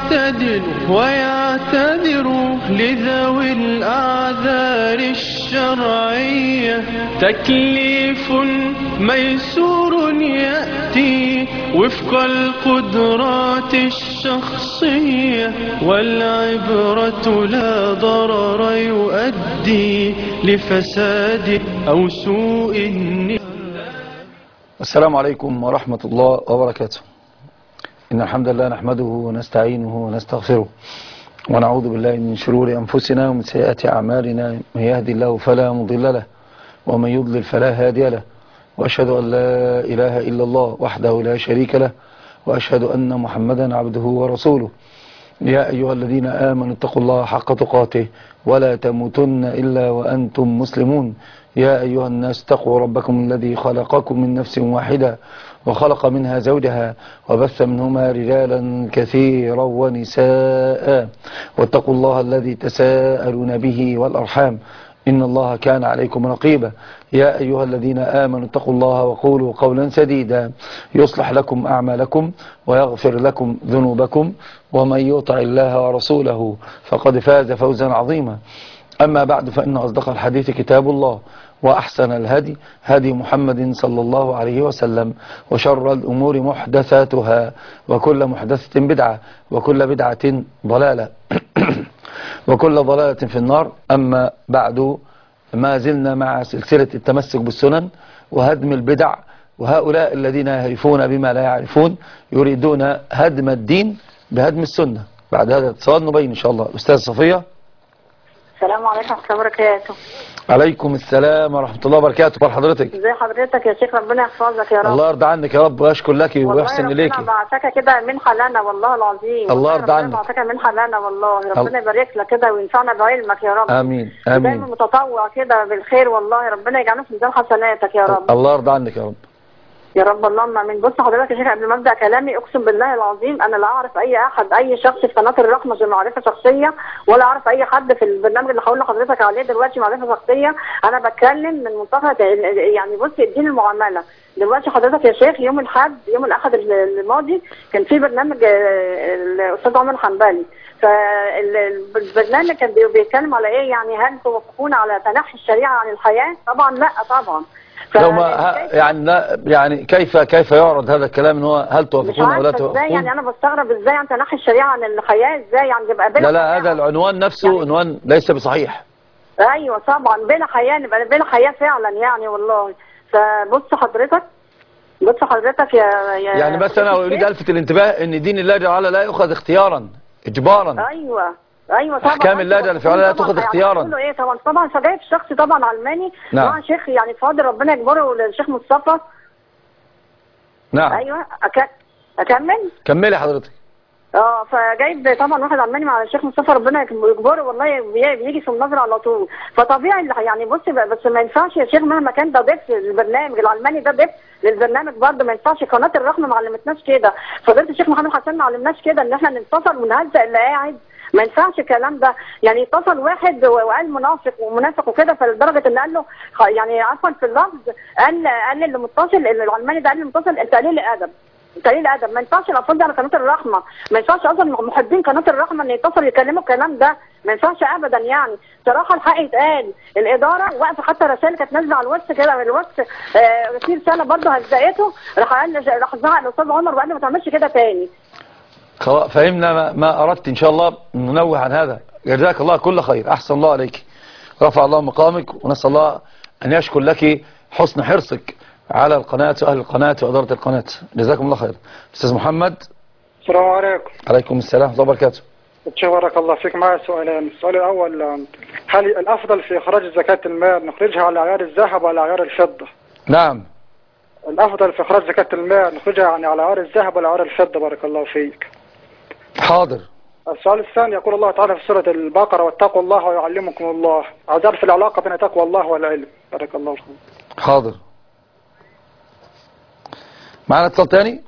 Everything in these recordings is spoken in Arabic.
يعتدل ويعتذر لذوي الأعذار الشرعية. تكليف ميسور يأتي وفق القدرات الشخصية، والعبرة لا ضرر يؤدي لفساد أو سوء النية. السلام عليكم ورحمة الله وبركاته. إن الحمد لله نحمده ونستعينه ونستغفره ونعوذ بالله من شرور أنفسنا ومن سيئات أعمالنا. من يهدي الله فلا مضل له ومن يضلل فلا هادي له، وأشهد أن لا إله إلا الله وحده لا شريك له، وأشهد أن محمدا عبده ورسوله. يا أيها الذين آمنوا اتقوا الله حق تقاته ولا تموتن إلا وأنتم مسلمون. يا أيها الناس اتقوا ربكم الذي خلقكم من نفس واحدة وخلق منها زوجها وبث منهما رجالا كثيرا ونساء، واتقوا الله الذي تساءلون به والأرحام إن الله كان عليكم رقيبا. يا أيها الذين آمنوا اتقوا الله وقولوا قولا سديدا يصلح لكم أعمالكم ويغفر لكم ذنوبكم، ومن يطع الله ورسوله فقد فاز فوزا عظيما. أما بعد، فإن أصدق الحديث كتاب الله، وأحسن الهدي هدي محمد صلى الله عليه وسلم، وشر الأمور محدثاتها، وكل محدثة بدعة، وكل بدعة ضلالة وكل ضلالة في النار. أما بعد، ما زلنا مع سلسلة التمسك بالسنن وهدم البدع، وهؤلاء الذين يهرفون بما لا يعرفون يريدون هدم الدين بهدم السنة. بعد هذا الاتصال نبين إن شاء الله. الأستاذ صفية. السلام عليكم ورحمة الله وبركاته. عليكم السلام ورحمة الله وبركاته. بار حضرتك. ازي حضرتك يا شيخ؟ ربنا يحفظك يا رب. الله يرضى عنك يا رب ويشكر لك ويحسن إليك. والله ربنا بعتك كده منحة لنا والله العظيم. الله يرضى عنك. ربنا بعتك منحة لنا والله. ربنا يبارك لك كده وينفعنا بعلمك يا رب. آمين آمين. دايما متطوع كده بالخير والله. ربنا يجعله في ميزان حسناتك يا رب. الله يرضى عنك يا رب. يا رب اللهم امين. بص حضرتك يا شيخ، قبل ما ابدا كلامي اقسم بالله العظيم انا لا اعرف اي شخص في قناه الرحمه معرفه شخصيه، ولا اعرف اي حد في البرنامج اللي هقول لحضرتك عليه دلوقتي معرفه شخصيه. انا بتكلم من منطقه يعني بص الدين المعامله. دلوقتي حضرتك يا شيخ يوم الاحد الماضي كان في برنامج الاستاذ عمر الحنبلي، فالبرنامج كان بيتكلم على ايه؟ يعني هل توافقون على تنحي الشريعه عن الحياه؟ طبعا لا طبعا. لو ما يعني كيف يعرض هذا الكلام؟ ان هو هل توافقون او لا توافقون؟ ازاي يعني؟ انا بستغرب ازاي انت تنحي الشريعه عن الحياه؟ ازاي يعني يبقى بلا لا هذا العنوان نفسه يعني عنوان ليس بصحيح. ايوه طبعا بلا حياه، نبقى بلا حياه فعلا يعني والله. فبص حضرتك يا يعني بس انا اريد الفت الانتباه ان دين الله جل وعلا لا يؤخذ اختيارا اجبارا. ايوه طبعا. احكام الله جل وعلا لا تؤخذ اختيارا. يعني ايه طبعا فجايب شخص طبعا علماني. نعم. مع شيخ يعني فاضل ربنا يجبره الشيخ مصطفى. نعم. ايوه اكمل. كملي حضرتك. فجايب طبعا واحد علماني مع الشيخ مصطفى ربنا يجبره والله، بيجي في النظر على طول. فطبيعي يعني بص بس ما ينفعش يا شيخ مهما كان ده ضيف للبرنامج العلماني، ده ضيف للبرنامج برضه. ما ينفعش قناه الرحمه ما علمتناش كده، فضيله الشيخ محمد حسن ما علمناش كده ان احنا نتصل ونهزق اللي قاعد. ما ينفعش الكلام ده. يعني اتصل واحد وقال منافق وكده، فلدرجه ان قال له يعني عفوا في اللفظ قال اللي متصل العلماني ده قال اللي متصل انت قليل ادب. ما ينفعش الأطفال دي على قناة الرحمة. ما ينفعش أصلا محبين قناة الرحمة إن يتصلوا يكلموا الكلام ده. ما ينفعش أبدا يعني. صراحة الحق يتقال. الإدارة واقفة، حتى رسائل كانت نازلة على الواتس كده، الواتس في رسالة برضه هزقته، راح زعق الأستاذ عمر وقال له ما تعملش كده تاني. خلاص فهمنا ما أردت. إن شاء الله ننوه عن هذا. جزاك الله كل خير. أحسن الله عليك. رفع الله مقامك، ونسأل الله أن يشكر لك حسن حرصك على القناة وأهل القناة وإدارة القناة. جزاكم الله خير. أستاذ محمد. السلام عليكم. عليكم السلام ورحمة الله وبركاته. بارك الله فيك. معي سؤالين. السؤال الأول، هل الأفضل في إخراج زكاة المال نخرجها على عيار الذهب ولا عيار الفضة؟ نعم. الأفضل في إخراج زكاة المال نخرجها يعني على عيار الذهب ولا عيار الفضة؟ بارك الله فيك. حاضر. السؤال الثاني، يقول الله تعالى في سورة البقرة واتقوا الله ويعلمكم الله. عايز أعرف العلاقة بين تقوى الله والعلم. بارك الله فيك. حاضر. معنا اتصال تاني.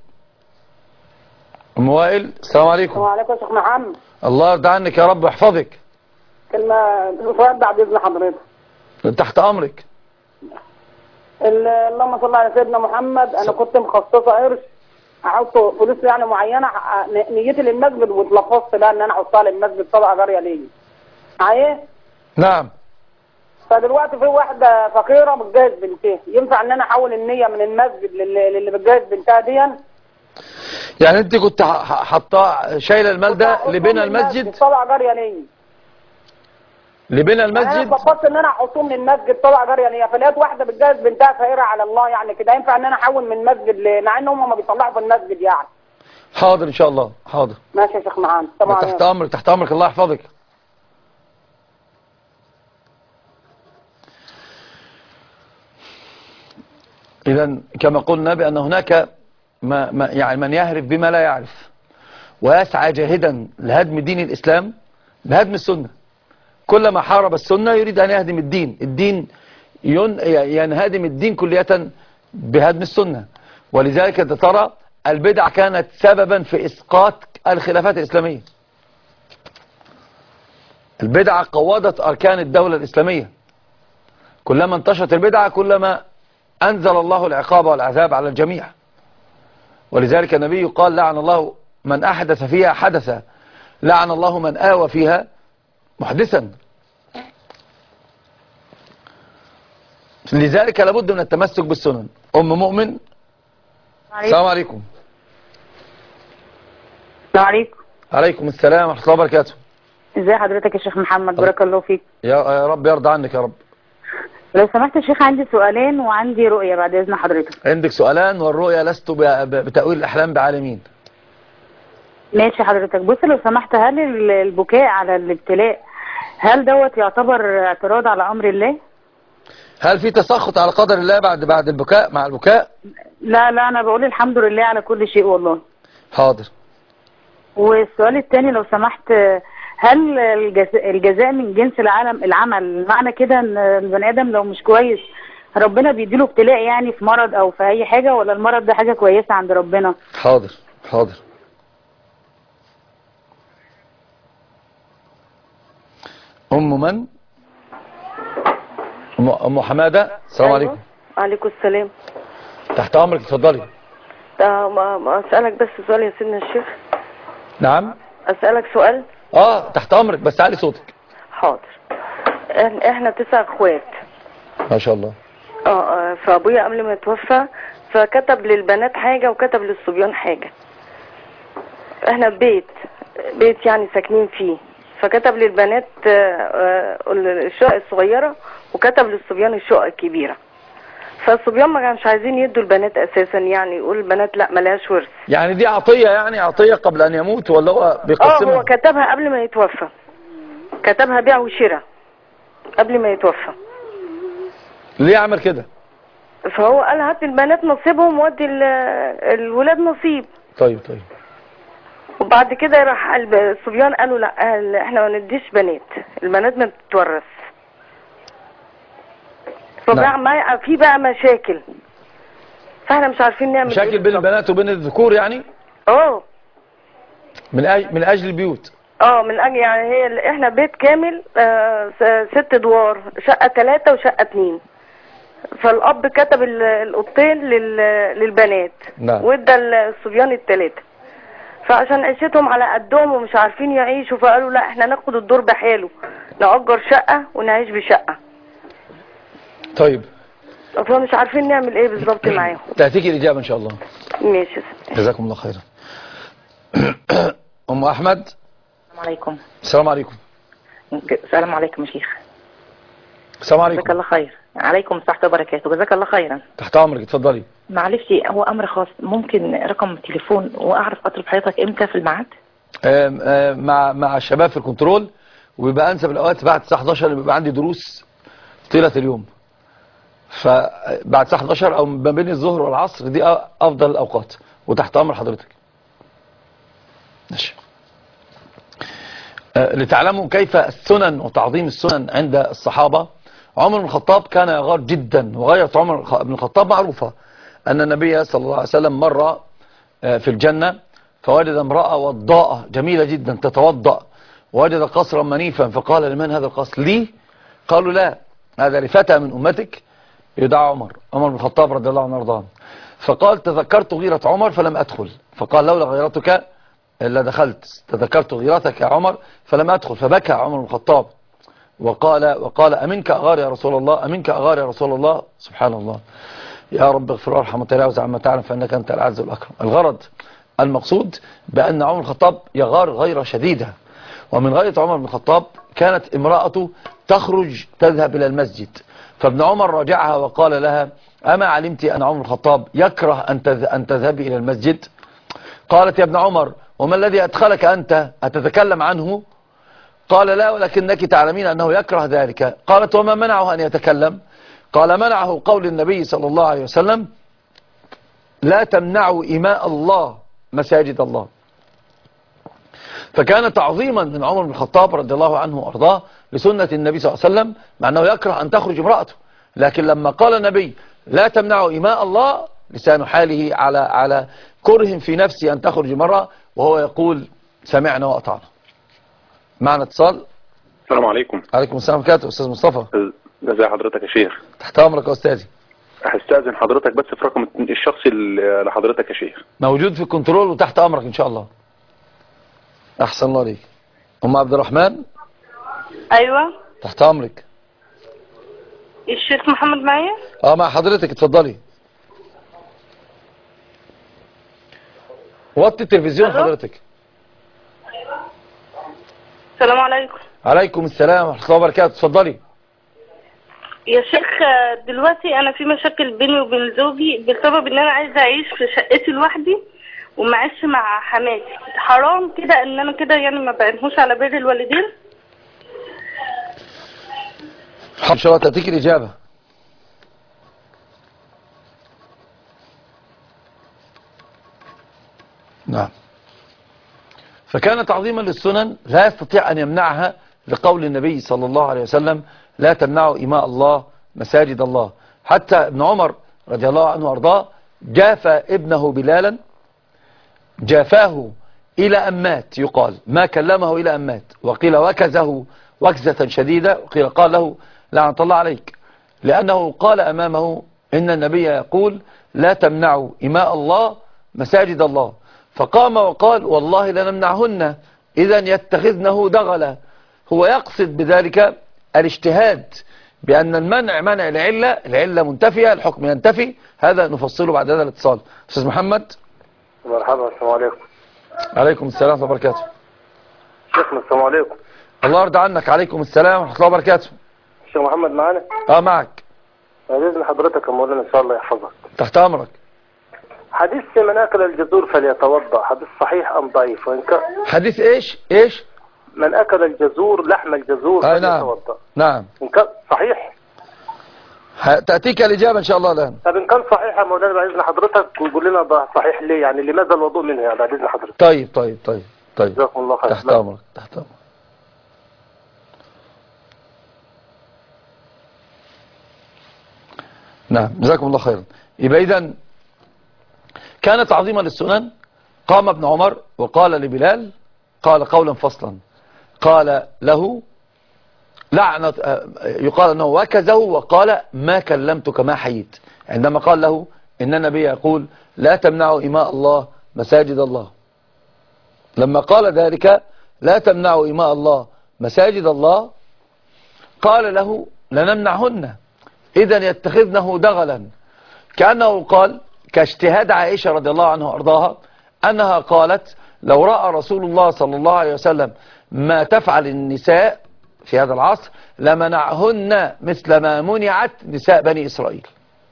ام وائل. السلام عليكم. السلام عليكم يا شيخ محمد. الله يرضى عنك يا رب ويحفظك. كلمة سؤال بعد إذن حضرتك. تحت أمرك. اللهم صل على سيدنا محمد. أنا كنت مخصصة قرش احط فلوس يعني معينه نيتي للمسجد، واتلفظت بقى ان انا احطها للمسجد صدقه جاريه ليا معايا. نعم. فدلوقتي في واحده فقيره بتجهز بنتها، ينفع ان انا احول النيه من المسجد للي بتجهز بنتها دي؟ يعني انت كنت حاطاه شايله المال ده لبنى المسجد؟ صدقه جاريه ليا. لبنى المسجد؟ انا فكرت ان انا احطهم من المسجد صدقه جاريه ليا، فلقيت واحده بتجهز بنتها فقيره على الله يعني كده، ينفع ان انا احول من المسجد مع ان هم ما بيطلعوا في المسجد يعني. حاضر ان شاء الله. حاضر. ماشي يا شيخ معانا. طبعا تحت امرك تحت امرك، الله يحفظك. اذا كما قلنا بان هناك يعني من يهرف بما لا يعرف ويسعى جاهدا لهدم دين الاسلام بهدم السنه. كلما حارب السنه يريد ان يهدم الدين ينهدم الدين كلية بهدم السنه. ولذلك ترى البدع كانت سببا في اسقاط الخلافات الاسلاميه. البدعه قوضت اركان الدوله الاسلاميه. كلما انتشرت البدعه كلما أنزل الله العقاب والعذاب على الجميع. ولذلك النبي قال لعن الله من أحدث فيها حدثا، لعن الله من آوى فيها محدثا. لذلك لابد من التمسك بالسنن. أم مؤمن. السلام عليكم. السلام عليكم. عليكم السلام ورحمة الله وبركاته. ازي حضرتك يا شيخ محمد؟ بارك الله فيك. يا رب يرضى عنك يا رب. لو سمحت يا شيخ، عندي سؤالين وعندي رؤية بعد إذن حضرتك. عندك سؤالان والرؤية لست بتأويل الأحلام بعالمين. ماشي حضرتك. بص لو سمحت، هل البكاء على الابتلاء هل دوت يعتبر اعتراض على أمر الله؟ هل في تسخط على قدر الله بعد البكاء مع البكاء؟ لا أنا بقول الحمد لله على كل شيء والله. حاضر. والسؤال الثاني لو سمحت، هل الجزاء من جنس العمل؟ معنى كده ان البني ادم لو مش كويس ربنا بيديله ابتلاء يعني في مرض او في اي حاجة، ولا المرض ده حاجة كويسة عند ربنا؟ حاضر. ام من؟ ام حمادة. السلام عليكم. وعليكم السلام. تحت امرك اتفضلي. اسالك بس سؤال يا سيدنا الشيخ. نعم. اسالك سؤال. تحت امرك بس علي صوتك. حاضر. احنا 9 اخوات. ما شاء الله. فابويا قبل ما يتوفى فكتب للبنات حاجة وكتب للصبيان حاجة. احنا بيت يعني ساكنين فيه، فكتب للبنات الشقق الصغيرة وكتب للصبيان الشقق الكبيرة. فالصبيان ما كانش عايزين يدوا البنات اساسا، يعني يقول البنات لا ملهاش ورث. يعني دي عطية، يعني عطية قبل ان يموت ولا هو بيقسمها؟ هو كتبها قبل ما يتوفى، كتبها بيع وشراء قبل ما يتوفى. ليه عمل كده؟ فهو قال هات البنات نصيبهم وادي الولاد نصيب. طيب. وبعد كده راح الصبيان قالوا لا احنا ما نديش بنات، البنات ما بتتورث. فبقى في بقى مشاكل، فاحنا مش عارفين نعمل مشاكل بين البنات وبين الذكور يعني؟ من اجل البيوت. من اجل يعني احنا بيت كامل 6 ادوار، شقة 3 وشقة 2. فالاب كتب الاوضتين للبنات. نعم. وادى الصبيان ال3. فعشان عيشتهم على قدهم ومش عارفين يعيشوا، فقالوا لا احنا ناخد الدور بحاله، نأجر شقة ونعيش بشقة. طيب. فمش عارفين نعمل ايه بالظبط معاهم. تأتيكي الإجابة ان شاء الله. ماشي. جزاكم الله خيرا. ام احمد. السلام عليكم. السلام عليكم. السلام عليكم يا شيخ. السلام عليكم. جزاك الله خير. عليكم السلام وبركاته. جزاك الله خيرا. تحت امرك اتفضلي. معلش هو امر خاص، ممكن رقم تليفون واعرف اطلب حضرتك امتى في الميعاد؟ مع الشباب في الكنترول، وبيبقى انسب الاوقات بعد الساعه 11 اللي بيبقى عندي دروس طيله اليوم. فبعد الساعه 11 او ما بين الظهر والعصر دي افضل الاوقات، وتحت امر حضرتك. ماشي. لتعلموا كيف السنن وتعظيم السنن عند الصحابة. عمر بن الخطاب كان يغار جدا، وغاية عمر بن الخطاب معروفة، أن النبي صلى الله عليه وسلم مر في الجنة فوجد امرأة وضاءة جميلة جدا تتوضأ، ووجد قصرا منيفا، فقال لمن هذا القصر؟ لي؟ قالوا لا، هذا لفتى من أمتك يدعى عمر بن الخطاب رضي الله عنه وارضاه. فقال تذكرت غيرة عمر فلم أدخل، فقال لولا غيرتك إلا دخلت، تذكرت غيرتك يا عمر فلم أدخل، فبكى عمر بن الخطاب وقال أمنك أغار يا رسول الله، أمنك أغار يا رسول الله. سبحان الله. يا رب اغفر وارحم وتجاوز عما تعلم فإنك أنت الأعز والأكرم. الغرض المقصود بأن عمر بن الخطاب يغار غيرة شديدة. ومن غيرة عمر بن الخطاب كانت امرأته تخرج تذهب إلى المسجد، فابن عمر راجعها وقال لها أما علمت أن عمر بن الخطاب يكره أن تذهبي إلى المسجد؟ قالت يا ابن عمر وما الذي أدخلك أنت أتتكلم عنه؟ قال لا ولكنك تعلمين أنه يكره ذلك. قالت وما منعه أن يتكلم؟ قال منعه قول النبي صلى الله عليه وسلم لا تمنعوا إماء الله مساجد الله. فكان تعظيما من عمر بن الخطاب رضي الله عنه وأرضاه لسنة النبي صلى الله عليه وسلم، مع أنه يكره أن تخرج امرأته، لكن لما قال النبي لا تمنعوا إماء الله لسان حاله على كره في نفسه أن تخرج مرة، وهو يقول سمعنا وأطعنا. معنا اتصال. السلام عليكم. عليكم السلام ورحمة الله. أستاذ مصطفى ازي حضرتك يا شيخ؟ تحت أمرك يا أستاذي. هستأذن حضرتك بس في رقم الشخصي لحضرتك يا شيخ. موجود في الكنترول وتحت أمرك إن شاء الله. أحسن الله عليك. أم عبد الرحمن. أيوة تحت أمرك. الشيخ محمد معايا؟ مع حضرتك، اتفضلي. وطي التلفزيون حضرتك. السلام عليكم. عليكم السلام ورحمة الله وبركاته، اتفضلي. يا شيخ دلوقتي أنا في مشاكل بيني وبين زوجي بسبب إن أنا عايزة أعيش في شقتي لوحدي ومعيش مع حماتي. حرام كده إن أنا كده يعني ما بعينهوش على بر الوالدين؟ إن شاء الله تأتيك الإجابة. نعم. فكان تعظيما للسنن لا يستطيع أن يمنعها لقول النبي صلى الله عليه وسلم لا تمنعوا إماء الله مساجد الله. حتى ابن عمر رضي الله عنه وارضاه جافى ابنه بلالا، جافاه إلى أن مات، يقال ما كلمه إلى أن مات، وقيل وكزه وكزة شديدة، وقيل قال له لعنة الله عليك، لأنه قال أمامه إن النبي يقول لا تمنعوا إماء الله مساجد الله. فقام وقال والله لنمنعهن إذا يتخذنه دغلا. هو يقصد بذلك الاجتهاد بأن المنع منع العلة منتفية، الحكم ينتفي. هذا نفصله بعد هذا الاتصال. أستاذ محمد. مرحبا. السلام عليكم. عليكم السلام ورحمة الله وبركاته. شيخنا السلام عليكم. الله يرضى عنك. عليكم السلام ورحمة الله وبركاته. الشيخ محمد معانا؟ معك. بإذن حضرتك يا مولانا إن شاء الله يحفظك. تحت أمرك. حديث من أكل الجزور فليتوضأ، حديث صحيح أم ضعيف؟ وإن كان حديث إيش من أكل الجزور لحم الجزور فليتوضأ. نعم. إن كان صحيح تأتيك الإجابة إن شاء الله الآن. طب إن كان صحيح يا مولانا بعد إذن حضرتك ويقول لنا ده صحيح ليه، يعني لماذا الوضوء منه يعني بعد إذن حضرتك؟ طيب جزاكم الله خير. تحت أمرك. نعم جزاكم الله خيرا. يبقى إذن كان تعظيما للسنن. قام ابن عمر وقال لبلال، قال قولا فصلا، قال له لعنة، يقال أنه وكزه وقال ما كلمتك ما حييت، عندما قال له إن النبي يقول لا تمنعوا إماء الله مساجد الله. لما قال ذلك لا تمنعوا إماء الله مساجد الله قال له لنمنعهن إذا يتخذنه دغلا، كأنه قال كاجتهاد عائشة رضي الله عنها وأرضاها أنها قالت لو رأى رسول الله صلى الله عليه وسلم ما تفعل النساء في هذا العصر لمنعهن مثل ما منعت نساء بني إسرائيل.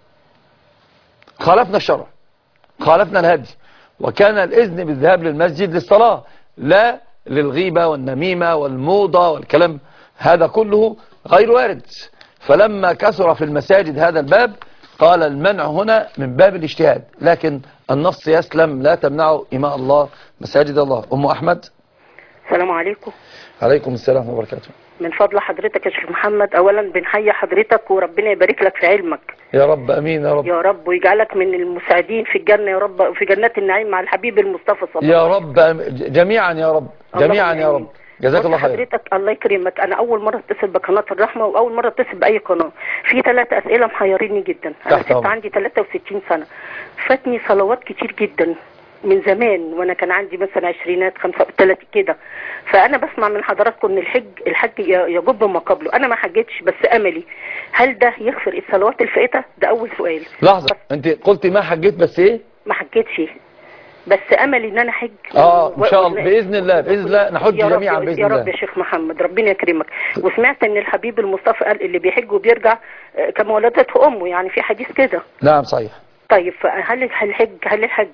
خالفنا الشرع، خالفنا الهدي، وكان الإذن بالذهاب للمسجد للصلاة لا للغيبة والنميمة والموضة والكلام، هذا كله غير وارد. فلما كثر في المساجد هذا الباب قال المنع هنا من باب الاجتهاد، لكن النص يسلم لا تمنعوا إماء الله مساجد الله. أم أحمد. السلام عليكم. عليكم السلام ورحمة الله وبركاته. من فضل حضرتك يا شيخ محمد أولا بنحيي حضرتك وربنا يبارك لك في علمك يا رب. أمين يا رب. يا رب ويجعلك من المساعدين في الجنة يا رب، في جنات النعيم مع الحبيب المصطفى صلى الله عليه وسلم يا رب. جميعا يا رب، جميعا يا رب. جزاك الله خير. حضرتك الله يكرمك، انا اول مره اتصل بقناه الرحمه واول مره اتصل باي قناه. في 3 اسئله محيريني جدا. انا ست عندي 63 سنه، فاتني صلوات كتير جدا من زمان وانا كان عندي مثلا 20 35 كده. فانا بسمع من حضراتكم ان الحج يجب ما قبله. انا ما حجتش بس املي، هل ده يغفر الصلوات الفائته؟ ده اول سؤال. لحظه، انت قلتي ما حجيت بس ايه؟ ما حجتش بس املي ان انا حج. ان شاء الله باذن الله، باذن الله نحج جميعا باذن الله. يا رب يا شيخ محمد، ربنا يكرمك. وسمعت ان الحبيب المصطفى قال اللي بيحج وبيرجع كما ولدته امه، يعني في حديث كده. نعم صحيح. طيب هل الحج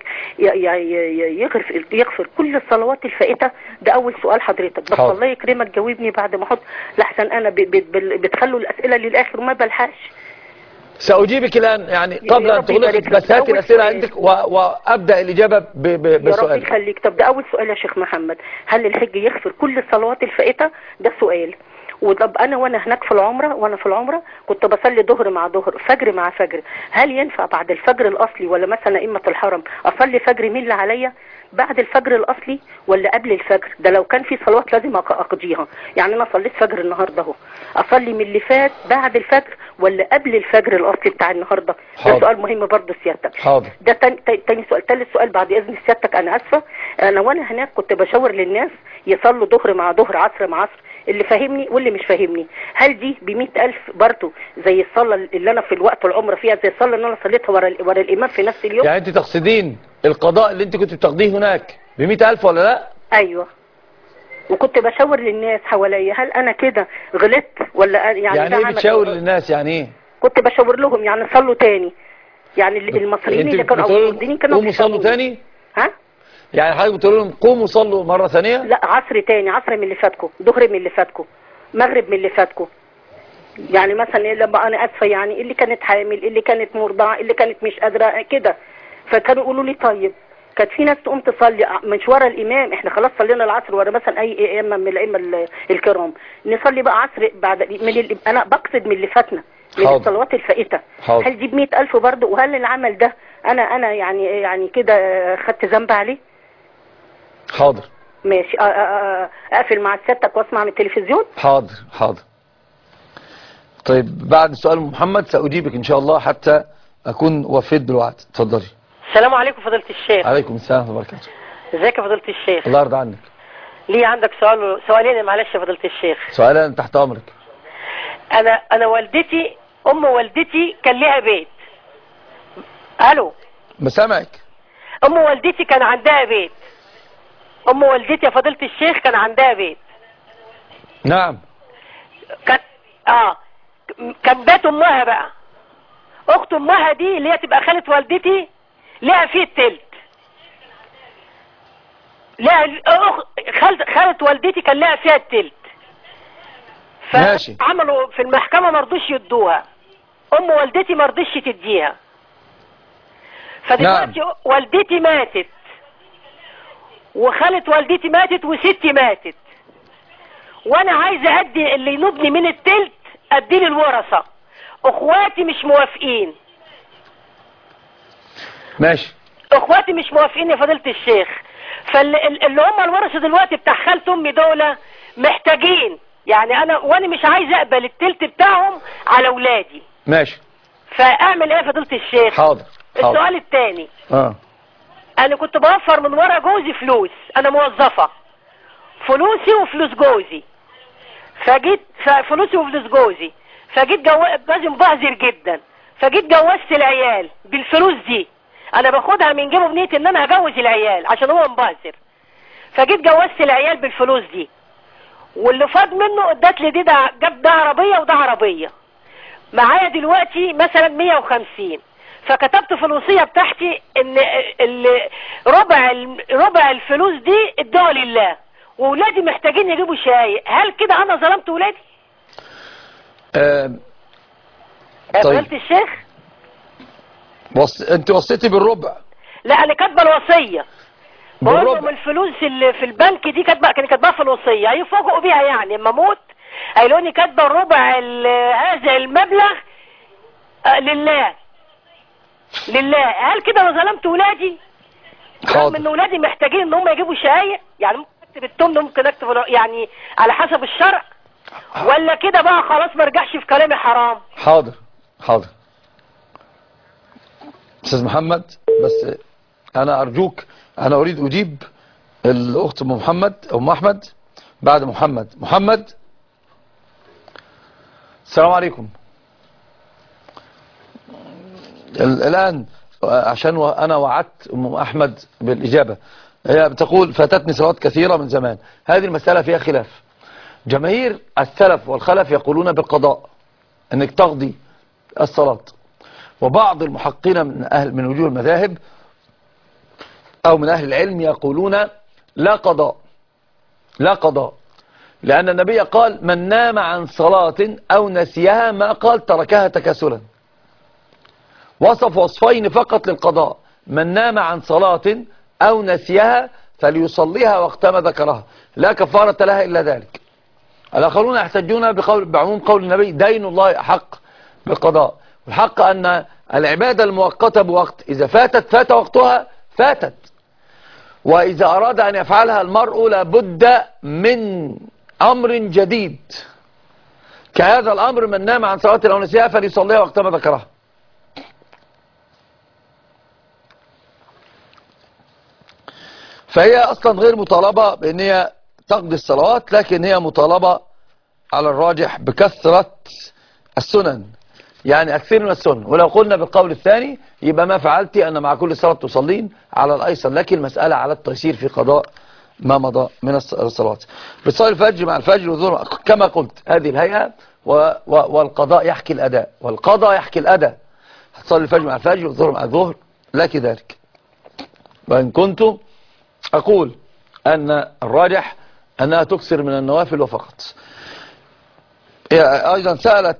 يغفر كل الصلوات الفائته؟ ده اول سؤال حضرتك. بس الله يكرمك جاوبني بعد ما احط، لحسن انا بتخلوا الاسئله للاخر وما بلحقش. سأجيبك الآن يعني قبل أن تغلق، بس هاتي الأسئلة عندك وأبدأ الإجابة بسؤال. يا رب يخليك. طب ده أول سؤال يا شيخ محمد، هل الحج يغفر كل الصلوات الفائتة؟ ده سؤال. وطب وانا هناك في العمره كنت بصلي ظهر مع ظهر، فجر مع فجر. هل ينفع بعد الفجر الاصلي ولا مثلا ائمه الحرم اصلي فجر مين اللي عليا بعد الفجر الاصلي ولا قبل الفجر؟ ده لو كان في صلوات لازم اقضيها. يعني انا صليت فجر النهارده اهو، اصلي من اللي فات بعد الفجر ولا قبل الفجر الاصلي بتاع النهارده؟ ده سؤال مهم برضه سيادتك. حاضر. ده تاني سؤال. ثالث سؤال بعد اذن سيادتك، انا اسفه. انا وانا هناك كنت بشاور للناس يصلوا ظهر مع ظهر، عصر مع عصر، اللي فاهمني واللي مش فاهمني. هل دي ب100,000 برضه زي الصلاه اللي انا في الوقت العمره فيها، زي الصلاه اللي انا صليتها ورا الامام في نفس اليوم؟ يعني انت تقصدين القضاء اللي انت كنت بتقضيه هناك ب100,000 ولا لا؟ ايوه. وكنت بشاور للناس حواليا، هل انا كده غلطت ولا يعني ايه بتشاور للناس؟ يعني ايه؟ كنت بشاور لهم يعني صلوا تاني. يعني المصريين اللي كانوا موجودين كانوا قوموا صلوا تاني؟ ها؟ يعني حضرتك بتقول لهم قوموا صلوا مرة ثانية؟ لا، عصر تاني، عصر من اللي فاتكم، ظهر من اللي فاتكم، مغرب من اللي فاتكم. يعني مثلا لما انا اسفه، يعني اللي كانت حامل، اللي كانت مرضعه، اللي كانت مش قادره كده، فكانوا يقولوا لي طيب. كانت في ناس تقوم تصلي مش ورا الامام، احنا خلاص صلينا العصر ورا مثلا اي ائمه من الائمه الكرام، نصلي بقى عصر بعد انا بقصد من اللي فاتنا من الصلوات الفائته. هل دي ب100,000 برضه؟ وهل العمل ده انا يعني كده خدت ذنب عليه؟ حاضر ماشي. اقفل مع سيادتك واسمع من التلفزيون. حاضر. طيب بعد سؤال محمد سأجيبك ان شاء الله حتى اكون وفيت بالوعد. اتفضلي. السلام عليكم فضيلة الشيخ. عليكم السلام ورحمة الله وبركاته. ازيك يا فضيلة الشيخ؟ الله يرضى عنك. ليه عندك سؤالين معلش يا فضيلة الشيخ. سؤالين تحت امرك. انا والدتي ام والدتي كان ليها بيت. الو بسامعك. ام والدتي كان عندها بيت. ام والدتي يا فضيلة الشيخ كان عندها بيت. نعم. كان بيت امها بقى. اخت امها دي اللي هي تبقى خالة والدتي لها فيه التلت. خالة والدتي كان لها فيها التلت. فعملوا في المحكمة مرضوش يدوها. ام والدتي مرضش تديها. فدلوقتي والدتي ماتت وخالة والدتي ماتت وستي ماتت، وانا عايزه ادي اللي ينوبني من التلت اديه للورثه. اخواتي مش موافقين. ماشي. اخواتي مش موافقين يا فضيلة الشيخ. فاللي هم الورثه دلوقتي بتاع خالة امي دول محتاجين، يعني وانا مش عايزه اقبل التلت بتاعهم على اولادي. ماشي. فاعمل ايه يا فضيلة الشيخ؟ حاضر. السؤال الثاني، انا كنت بوفر من ورا جوزي فلوس، انا موظفة، فلوسي وفلوس جوزي. فلوسي وفلوس جوزي، فجيت جوزي مبهزر جدا، فجيت جوزت العيال بالفلوس دي. انا باخدها من جيبه بنية ان انا هجوز العيال عشان هو مبهزر. فجيت جوزت العيال بالفلوس دي، واللي فاض منه ادت لي دي، جاب ده عربية وده عربية. معايا دلوقتي مثلا 150. فكتبت في الوصية بتاعتي ان ربع الفلوس دي ادوها لله، وولادي محتاجين يجيبوا شاي. هل كده انا ظلمت ولادي؟ طيب الشيخ انت وصيتي بالربع؟ لا، انا كاتبه الوصيه بقول لهم الفلوس اللي في البنك دي كانت كاتباها في الوصيه، هيفوجئوا بيها يعني اما اموت قالوا لي كاتبه الربع هذا المبلغ لله. هل كده انا ظلمت ولادي؟ رغم ان ولادي محتاجين ان هم يجيبوا شاي يعني. اكتب التمن ممكن اكتب يعني على حسب الشرع، ولا كده بقى خلاص ما ارجعش في كلامي حرام؟ حاضر حاضر استاذ محمد، بس انا ارجوك، انا اريد اجيب الاخت ام محمد او ام احمد بعد محمد. السلام عليكم. الان عشان انا وعدت ام احمد بالاجابه، هي بتقول فاتتني صلوات كثيره من زمان. هذه المساله فيها خلاف. جماهير السلف والخلف يقولون بالقضاء، انك تقضي الصلاه، وبعض المحققين من وجوه المذاهب او من اهل العلم يقولون لا قضاء، لا قضاء، لان النبي قال من نام عن صلاة او نسيها، ما قال تركها تكاسلا. وصف وصفين فقط للقضاء، من نام عن صلاة او نسيها فليصليها وقتما ذكرها، لا كفارة لها الا ذلك. الاخرون يحتجون بعموم قول النبي دين الله احق بالقضاء، والحق ان العبادة المؤقتة بوقت اذا فات وقتها فاتت، وإذا أراد أن يفعلها المرء لابد من أمر جديد، كهذا الأمر من نام عن صلاة أو نسيها فليصليها وقتما ذكرها. فهي أصلا غير مطالبة بأن هي تقضي الصلوات، لكن هي مطالبة على الراجح بكثرة السنن، يعني أكثر من السنن. ولو قلنا بالقول الثاني يبقى ما فعلت أن مع كل صلاة تصلين على الأيسر، لكن المسألة على التيسير في قضاء ما مضى من الصلوات. بتصلي الفجر مع الفجر والظهر كما قلت، هذه الهيئة، والقضاء يحكي الأداء، والقضاء يحكي الأداء. هتصلي الفجر مع الفجر والظهر مع الظهر لا كذلك. وإن كنت أقول أن الراجح أنها تكثر من النوافل وفقط. أيضا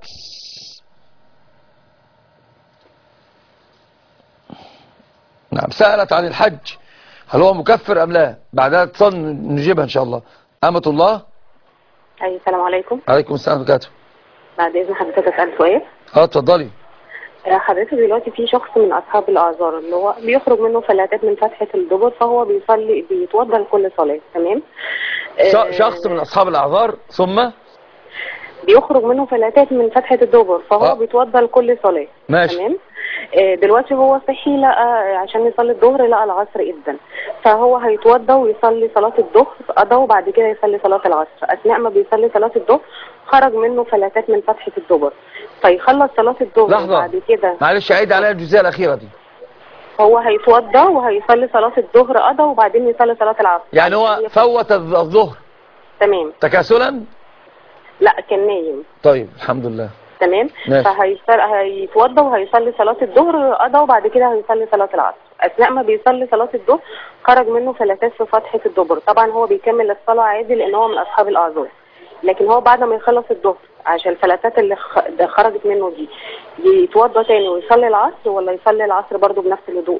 سألت عن الحج، هل هو مكفر أم لا؟ بعدها اتصال نجيبها إن شاء الله. أمة الله. أي السلام عليكم. عليكم السلام ورحمة الله. بعد إذن حضرتك أسأل سؤال. اتفضلي. حضرتك دلوقتي في شخص من أصحاب الأعذار اللي هو بيخرج منه فلاتات من فتحة الدبر، فهو بيتوضأ لكل صلاة، تمام؟ شخص من أصحاب الأعذار ثم بيخرج منه فلاتات من فتحة الدبر، فهو بيتوضأ لكل صلاة، ماشي. تمام؟ دلوقتي هو صحي، لقى عشان يصلي الظهر لقى العصر إذن، فهو هيتوضأ ويصلي صلاة الظهر قضى، وبعد كده يصلي صلاة العصر. أثناء ما بيصلي صلاة الظهر خرج منه فلاتات من فتحة الدبر، فيخلص صلاة الظهر وبعد كده معلش عيد عليها الجزئية الأخيرة دي. هو هيتوضأ وهيصلي صلاة الظهر قضى، وبعدين يصلي صلاة العصر. يعني هو فوت الظهر تمام تكاسلا؟ لا، كان نايم. طيب الحمد لله. تمام. فهيتوضأ وهيصلي صلاة الظهر قضى، وبعد كده هيصلي صلاة العصر. أثناء ما بيصلي صلاة الظهر خرج منه فلاتات في فتحة الدبر، طبعا هو بيكمل الصلاة عادي لأن هو من أصحاب الأعذار، لكن هو بعد ما يخلص الظهر عشان الفلاتات اللي خرجت منه دي يتوضأ تاني ويصلي العصر، ولا يصلي العصر برضو بنفس الهدوء؟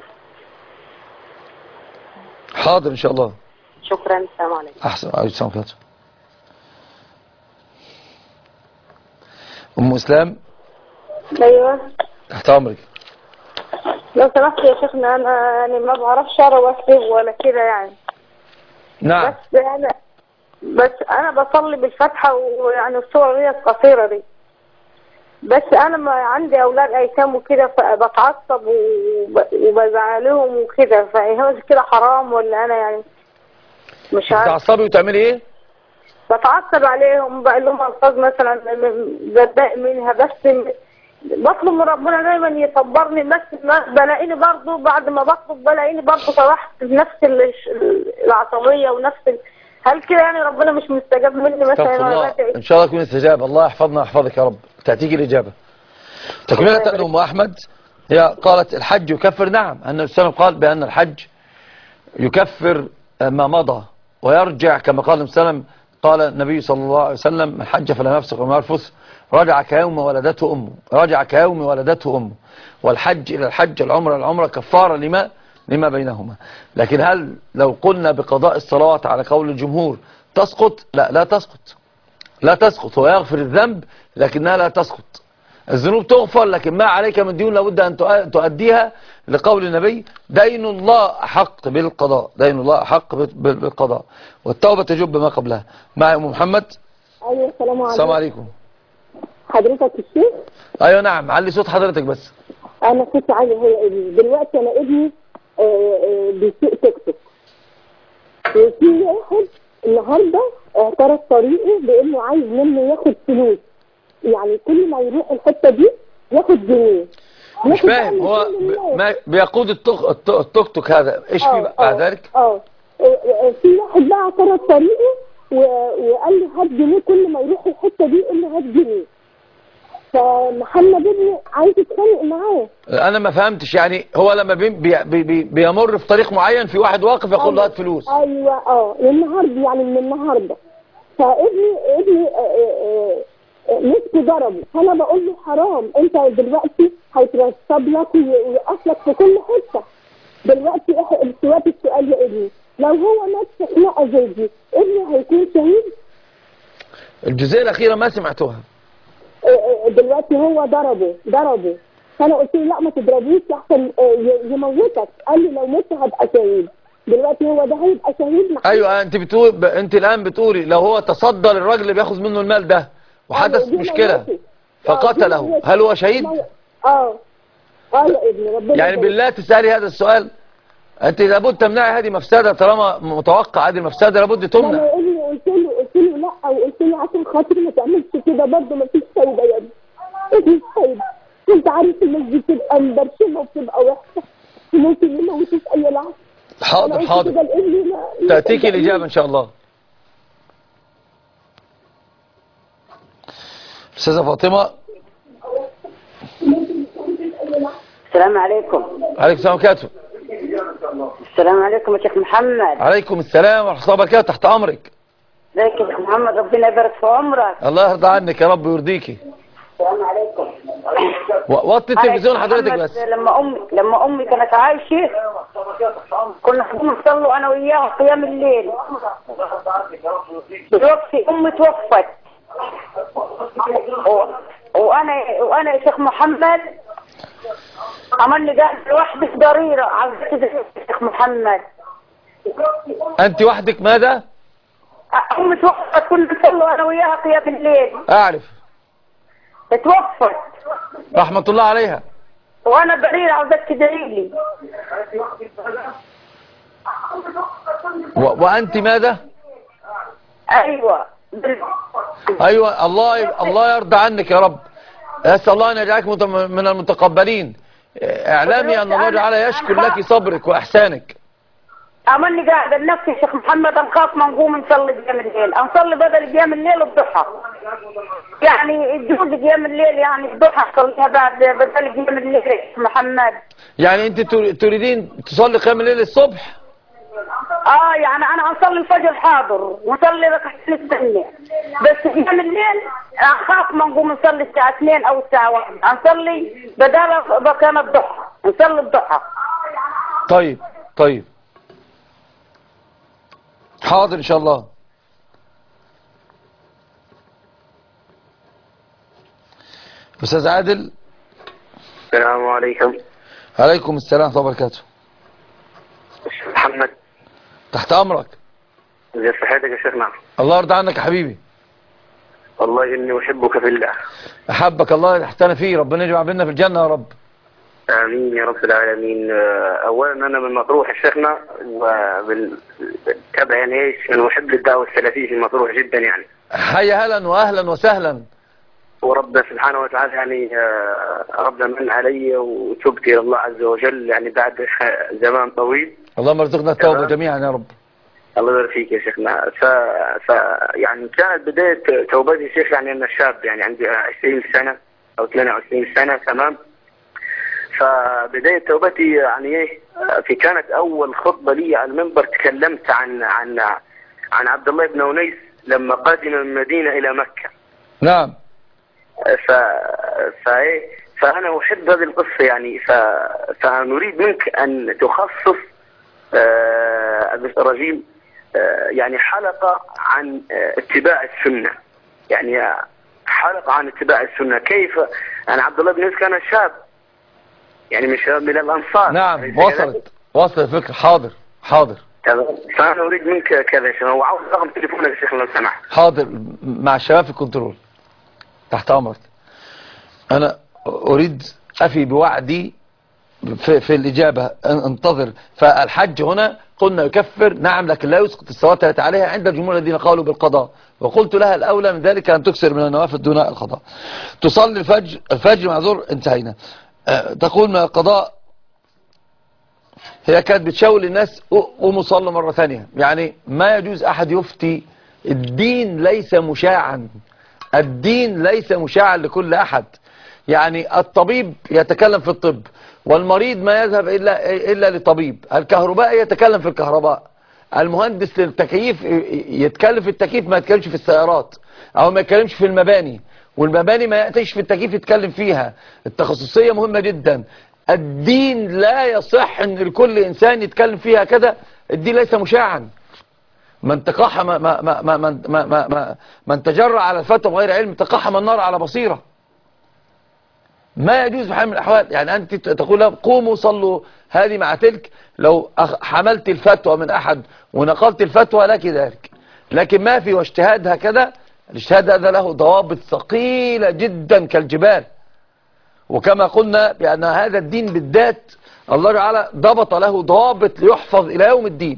حاضر إن شاء الله. شكرا، السلام عليكم. أحسن، عليكم السلام عليكم. أم إسلام. ايوه تحت أمرك. لو سمحت يا شيخنا، انا يعني ما بعرفش اقرا واكتب ولا كده يعني. نعم. بس انا بصلي بالفتحه، ويعني الصور هي القصيره دي. بس انا ما عندي اولاد ايتام وكده، فبتعصب وبزعلهم وكده، فهو كده حرام ولا انا يعني مش عارفه. بتعصبي وتعملي ايه؟ بتعصب عليهم، بقول لهم الفاظ مثلا بتضايق منها، بس بطلب من ربنا دايما يصبرني، بس بلاقيني برضه بعد ما بطلب بلاقيني برضه صرحت بنفس العصبيه ونفس هل كده يعني ربنا مش مستجاب مني مثلا؟ ان شاء الله يكون استجاب. الله يحفظنا ويحفظك يا رب. تأتيك الإجابة. تكملة أم أحمد، هي قالت الحج يكفر. نعم، أن السلام قال بأن الحج يكفر ما مضى ويرجع، كما قال السلام، قال النبي صلى الله عليه وسلم من حج فلا يفسق ولا يرفث رجع كيوم ولدته أمه، رجع كيوم ولدته أمه. والحج إلى الحج، العمرة العمرة، كفارة لما بينهما. لكن هل لو قلنا بقضاء الصلوات على قول الجمهور تسقط؟ لا تسقط، لا تسقط. هو يغفر الذنب لكنها لا تسقط. الذنوب تغفر، لكن ما عليك من ديون لابد أن تؤديها لقول النبي دين الله أحق بالقضاء، دين الله أحق بالقضاء، والتوبة تجب ما قبلها. مع أم محمد. ايوه السلام عليكم. السلام عليكم. حضرتك الشيخ؟ ايوه نعم، علي صوت حضرتك بس. انا كنت عايزه هي ابني دلوقتي، انا ابني بيسوق توك توك، وفي واحد النهارده اعترض طريقه بانه عايز منه ياخد فلوس، يعني كل ما يروح الحته دي ياخد جنيه. مش فاهم، هو ما بيقود التوك توك هذا ايش فيه بعد ذلك؟ في واحد بقى اعترض طريقه وقال له هات جنيه، كل ما يروح الحته دي يقول له هات جنيه. فمحمد ابني عايز يتخانق معاه. انا ما فهمتش، يعني هو لما بيمر في طريق معين في واحد واقف يقول له هات فلوس. ايوه النهارده، يعني من النهارده فابني مسكه ضربه، فانا بقول له حرام، انت دلوقتي هيترصد لك ويقف لك في كل حته. دلوقتي السؤال يا ابني، لو هو مات في خناقه زي دي ابني هيكون شهيد؟ الجزئيه الاخيره ما سمعتوها. دلوقتي هو ضربه، فانا قلت له لا ما تضربوش احسن يموتك، قال لي لو مت هبقى شهيد. دلوقتي هو ده هيبقى شهيد؟ ايوه انت الان بتقولي لو هو تصدى للراجل اللي بياخذ منه المال ده وحدث مشكله فقتله، هل هو شهيد؟ يا ابني ربنا يعني بالله تسالي هذا السؤال؟ انت لابد تمنعي هذه مفسده، طالما متوقع هذه المفسده لابد تمنع. انا ابني قلت له لا، وقلت له عشان خاطري ما تعملش كده، برضه ما فيش فايده يا ابني، مفيش فايده. انت عارف الناس دي بتبقى مبرشمه وبتبقى وحشه، ممكن يموتوا في اي لحظه. حاضر تاتيكي الاجابه ان شاء الله. استاذه فاطمه. السلام عليكم. عليكم السلام وبركاته. السلام عليكم يا شيخ محمد. عليكم السلام ورحمه الله وبركاته، تحت امرك. ازيك يا شيخ محمد، ربنا يبارك في عمرك. الله يرضى عنك يا رب ويرضيكي. السلام عليكم. وطي التلفزيون حضرتك بس. لما امي كانت عايشه كنا نصلوا انا وياها قيام الليل. دلوقتي امي توفت وانا يا شيخ محمد عملني قاعد لوحدي في ضريره. عاوزة يا شيخ محمد. انت وحدك ماذا؟ امي توفت، كنا نصلوا انا وياها قيام الليل. اعرف. توفت رحمة الله عليها. وانا ضريره عاوزاك تدعي لي. وانت ماذا؟ ايوه الله يرضى عنك يا رب. اسال الله ان يجعلك من المتقبلين. اعلامي ان الله تعالى يشكر لك صبرك واحسانك. عملني قاعده لنفسي يا شيخ محمد، نخاف ما نقوم نصلي قيام الليل، نصلي بدل قيام الليل الضحى، يعني الجهود قيام الليل، يعني الضحى نصليها بعد بدل قيام الليل يا شيخ محمد. يعني انت تريدين تصلي قيام الليل الصبح؟ يعني انا انصلي الفجر حاضر ونصلي ركعتين الثانيه، بس قيام الليل اخاف ما نقوم نصلي الساعه 2 او الساعه 1، نصلي بدل مكان الضحى، نصلي الضحى. طيب حاضر ان شاء الله. استاذ عادل. السلام عليكم. عليكم السلام ورحمه الله وبركاته. محمد. تحت امرك. ازي صحتك يا شيخنا؟ الله يرضى عنك يا حبيبي. والله اني احبك في الله. احبك الله تحتنا فيه، ربنا يجمع بيننا في الجنه يا رب. امين يا رب العالمين. اولا انا من مطروح يا شيخنا، وبالتبع يعني ايش انا محب للدعوه السلفيه في مطروح جدا يعني. حيا هلا واهلا وسهلا. وربنا سبحانه وتعالى يعني ربنا من علي وتبت الى الله عز وجل يعني بعد زمان طويل. اللهم ارزقنا التوبه جميعا يا رب. الله يبارك فيك يا شيخنا. يعني كانت بدايه توبتي شيخ، يعني انا شاب يعني عندي 20 سنه او 22 سنه تمام. فبدايه توبتي يعني ايه، في كانت اول خطبه لي على المنبر تكلمت عن عبد الله بن أنيس لما قدم من المدينه الى مكه. نعم. فأنا أحب هذه القصة يعني، فنريد منك أن تخصص الرجيم يعني حلقة عن اتباع السنة، يعني حلقة عن اتباع السنة. كيف أنا عبد الله بن أنيس كان شاب يعني من شباب من الأنصار. نعم وصلت الفكرة. حاضر تمام. فأنا أريد منك كذا يا شيخ، وعاوز رقم تليفونك يا شيخ لو سمحت. حاضر، مع الشباب في الكنترول، تحت أمرك. أنا أريد أفي بوعدي في الإجابة، انتظر. فالحج هنا قلنا يكفر، نعم، لكن لا يسقط الصلاة التي عليها عند الجمهور الذين قالوا بالقضاء، وقلت لها الأولى من ذلك أن تكسر من النوافل دون القضاء. تصلي الفجر معذور، انتهينا. تقول من القضاء، هي كانت بتشاور للناس قوموا صلوا مرة ثانية. يعني ما يجوز أحد يفتي، الدين ليس مشاعا، الدين ليس مشاعا لكل أحد. يعني الطبيب يتكلم في الطب، والمريض ما يذهب إلا لطبيب. الكهربائي يتكلم في الكهرباء، المهندس للتكييف يتكلم في التكييف، ما يتكلمش في السيارات، أو ما يتكلمش في المباني، والمباني ما يأتيش في التكييف يتكلم فيها. التخصصية مهمة جدا. الدين لا يصح ان الكل انسان يتكلم فيها كذا. الدين ليس مشاعا. من تقحم من تجرع على الفتوى بغير علم تقحم النار على بصيرة. ما يجوز في حال من الاحوال. يعني انت تقول لهم قوموا صلوا، هذه مع تلك. لو حملت الفتوى من احد ونقلت الفتوى لك ذلك، لكن ما في واجتهاد هكذا. الاجتهاد هذا له ضوابط ثقيلة جدا كالجبال. وكما قلنا بأن هذا الدين بالذات الله تعالى ضبط له ضوابط ليحفظ إلى يوم الدين.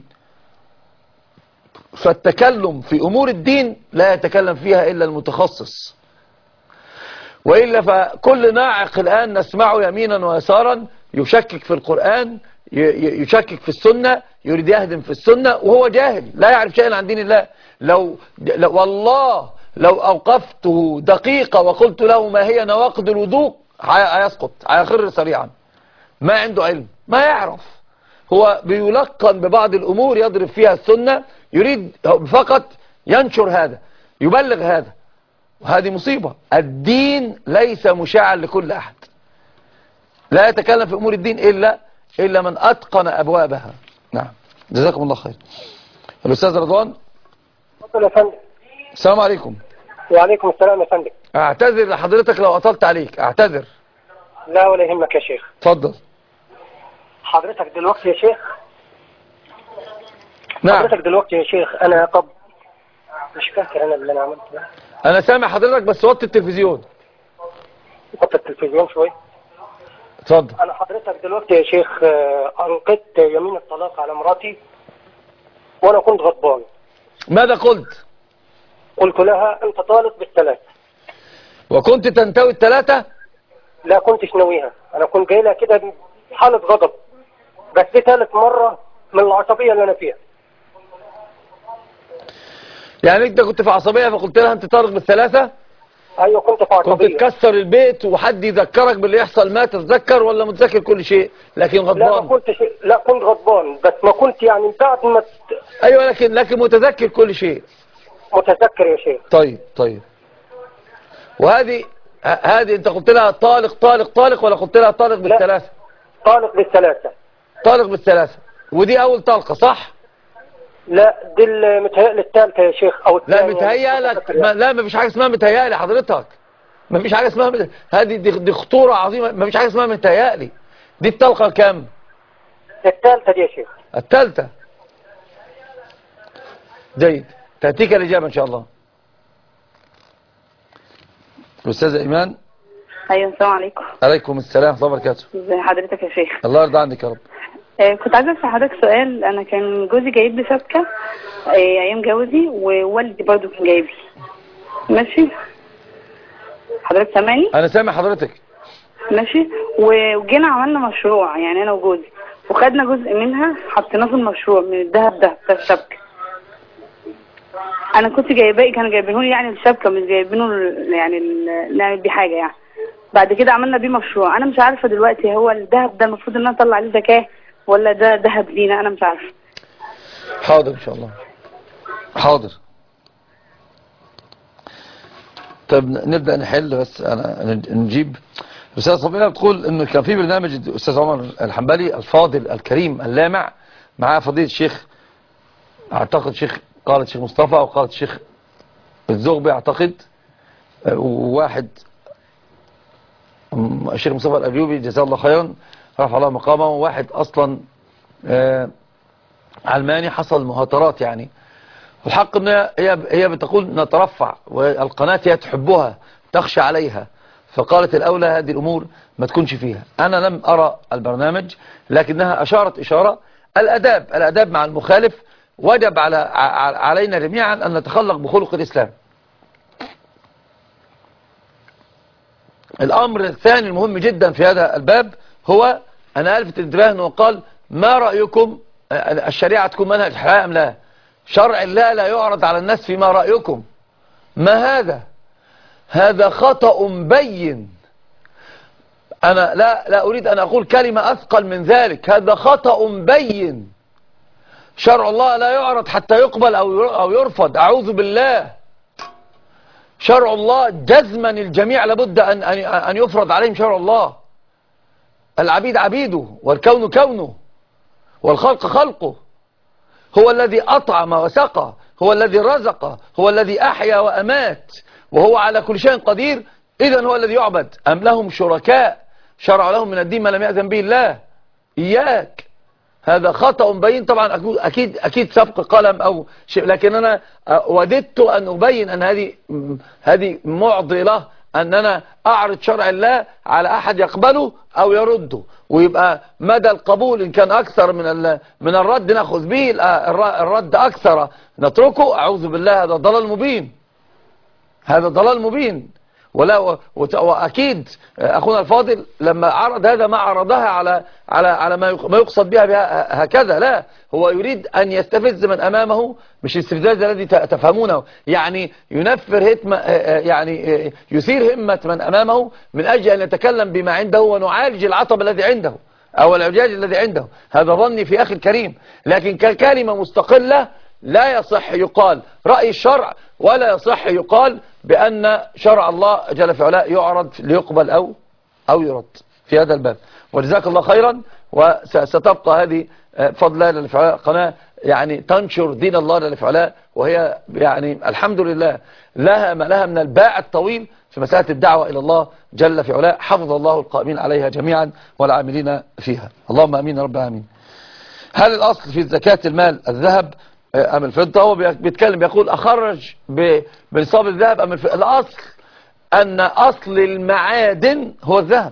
فالتكلم في أمور الدين لا يتكلم فيها إلا المتخصص، وإلا فكل ناعق الآن نسمعه يمينا ويسارا يشكك في القرآن، يشكك في السنة، يريد يهدم في السنة وهو جاهل لا يعرف شيئا عن دين الله. والله لو أوقفته دقيقة وقلت له ما هي نواقض الوضوء هيسقط، هيخر سريعا. ما عنده علم، ما يعرف، هو بيلقن ببعض الأمور يضرب فيها السنة، يريد فقط ينشر هذا، يبلغ هذا، وهذه مصيبة. الدين ليس مشاعا لكل أحد. لا يتكلم في أمور الدين إلا من أتقن أبوابها. نعم، جزاكم الله خير. الأستاذ رضوان. تفضل يا فندم. السلام عليكم. وعليكم السلام يا فندم. اعتذر لحضرتك لو أطلت عليك، اعتذر. لا ولا يهمك يا شيخ. اتفضل. حضرتك دلوقتي يا شيخ. نعم. حضرتك دلوقتي يا شيخ أنا مش فاكر أنا اللي أنا عملته ده. أنا سامع حضرتك بس وطي التلفزيون. وطي التلفزيون شوي. اتفضل. أنا حضرتك دلوقتي يا شيخ أنقذت يمين الطلاق على مراتي وأنا كنت غضبان. ماذا قلت؟ قلت لها أنت طالق بالثلاث. وكنت تنتوي الثلاثة؟ لا كنتش ناويها، أنا كنت جاي لها كده حالة غضب، بس دي ثالث مرة من العصبية اللي أنا فيها. يعني أنت كنت في عصبية فقلت لها أنت طالق بالثلاثة؟ أيوة كنت في عصبية. كنت تكسر البيت وحد يذكرك باللي يحصل ما تتذكر، ولا متذكر كل شيء لكن غضبان؟ لا ما كنتش، لا كنت غضبان بس ما كنت يعني بعد ما أيوة لكن متذكر كل شيء. متذكر يا شيخ. طيب. وهذه أنت قلت لها طالق ولا قلت لها طالق بالثلاثة؟ طالق بالثلاثة. طالق بالثلاثة، ودي أول طلقة صح؟ لا دي متهيألي الثالثة يا شيخ أو الثانية. لا متهيألك، لا ما فيش حاجة اسمها متهيألي حضرتك، ما فيش حاجة اسمها هذه دي خطورة عظيمة. ما فيش حاجة اسمها متهيألي. دي الطلقة كام؟ الثالثة دي يا شيخ. الثالثة. جيد، تأتيك الإجابة إن شاء الله. الأستاذة إيمان. أيوة السلام عليكم. عليكم السلام ورحمة الله وبركاته. ازي حضرتك يا شيخ؟ الله يرضى عنك يا رب. كنت عايزة أسأل حضرتك سؤال. أنا كان جوزي جايب لي شبكة أيام جوزي، ووالدي برضو كان جايب لي. ماشي؟ حضرتك سامعني؟ أنا سامع حضرتك. ماشي. وجينا عملنا مشروع يعني أنا وجوزي، وخدنا جزء منها حطيناه في المشروع من الذهب ده بتاع الشبكة. أنا كنت جايباه، كانوا جايبينه يعني الشبكة، مش جايبينه يعني نعمل بيه حاجة يعني. بعد كده عملنا بيه مشروع. أنا مش عارفة دلوقتي هو الذهب ده المفروض إن أنا أطلع عليه زكاة ولا ده ذهب لينا، أنا مش عارفة. حاضر إن شاء الله. حاضر. طيب نبدأ نحل، بس أنا نجيب. الأستاذة صبية بتقول إنه كان في برنامج الأستاذ عمر الحنبلي الفاضل الكريم اللامع معاه فضيلة الشيخ، أعتقد قالت الشيخ مصطفى أو قالت الشيخ الزغبي أعتقد، وواحد الشيخ مصطفى الأبيوبي جزاه الله خيرا، رفع الله مقامه. واحد أصلا علماني حصل مهاترات يعني. الحق ان هي بتقول نترفع، والقناة هي تحبها تخشى عليها، فقالت الأولى هذه الأمور ما تكونش فيها. أنا لم أرى البرنامج، لكنها أشارت إشارة. الأداب مع المخالف وجب علينا جميعا أن نتخلق بخلق الإسلام. الأمر الثاني المهم جدا في هذا الباب هو أنا ألفت انتباه أنه قال ما رأيكم الشريعة تكون منهج حياة أم لا؟ شرع الله لا يعرض على الناس فيما رأيكم. ما هذا خطأ بين. أنا لا أريد أن أقول كلمة أثقل من ذلك. هذا خطأ بين. شرع الله لا يعرض حتى يقبل أو يرفض. أعوذ بالله. شرع الله جزما الجميع لابد أن يفرض عليهم شرع الله. العبيد عبيده، والكون كونه، والخلق خلقه. هو الذي أطعم وسقى، هو الذي رزق، هو الذي أحيا وأمات، وهو على كل شيء قدير. إذن هو الذي يعبد. أم لهم شركاء شرع لهم من الدين ما لم يأذن به الله. إياك. هذا خطأ بين. طبعا أكيد سبق قلم أو شيء، لكن أنا وددت أن أبين أن هذه معضلة، أن أنا أعرض شرع الله على أحد يقبله أو يرده، ويبقى مدى القبول إن كان أكثر من الرد نأخذ به، الرد أكثر نتركه. أعوذ بالله. هذا ضلال مبين. هذا ضلال مبين. وأكيد أخونا الفاضل لما عرض هذا ما عرضها على ما يقصد بها هكذا. لا، هو يريد أن يستفز من أمامه، مش الاستفزاز الذي تفهمونه، يعني ينفر يعني يثير همة من أمامه من أجل أن يتكلم بما عنده ونعالج العطب الذي عنده أو العجاج الذي عنده. هذا ظني في أخي الكريم. لكن ككلمة مستقلة لا يصح يقال رأي الشرع، ولا يصح يقال بأن شرع الله جل في علاه يعرض ليقبل أو يرد في هذا الباب. وجزاك الله خيرا. وستبقى هذه فضل الله جل في علاه قناة يعني تنشر دين الله جل في علاه، وهي يعني الحمد لله لها ما لها من الباع الطويل في مسألة الدعوة إلى الله جل في علاه. حفظ الله القائمين عليها جميعا والعاملين فيها. اللهم أمين رب العالمين. هل الأصل في زكاة المال الذهب أم الفضة؟ هو بيتكلم بيقول أخرج بنصاب الذهب أم الفضة. الأصل أن أصل المعادن هو الذهب.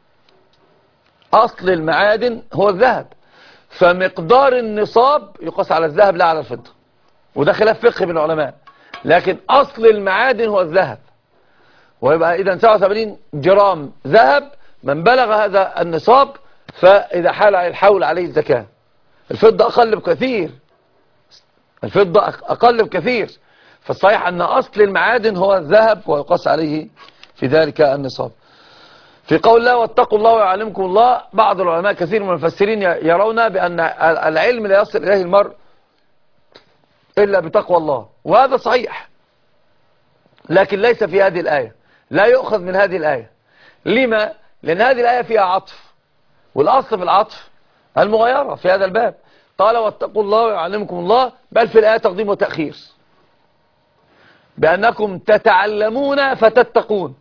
أصل المعادن هو الذهب، فمقدار النصاب يقاس على الذهب لا على الفضة، وده خلاف فقه بين العلماء. لكن أصل المعادن هو الذهب، ويبقى إذا 87 جرام ذهب من بلغ هذا النصاب فإذا حال الحول عليه الزكاة. الفضة أقل بكثير. الفضة أقل بكثير. فالصحيح أن أصل المعادن هو الذهب ويقاس عليه في ذلك النصاب. في قول الله واتقوا الله ويعلمكم الله، بعض العلماء كثير من المفسرين يرون بأن العلم لا يصل إليه المرء إلا بتقوى الله، وهذا صحيح، لكن ليس في هذه الآية. لا يؤخذ من هذه الآية. لما؟ لأن هذه الآية فيها عطف، والأصل في العطف المغايرة في هذا الباب. قال واتقوا الله ويعلمكم الله، بل في الآية تقديم وتأخير، بأنكم تتعلمون فتتقون.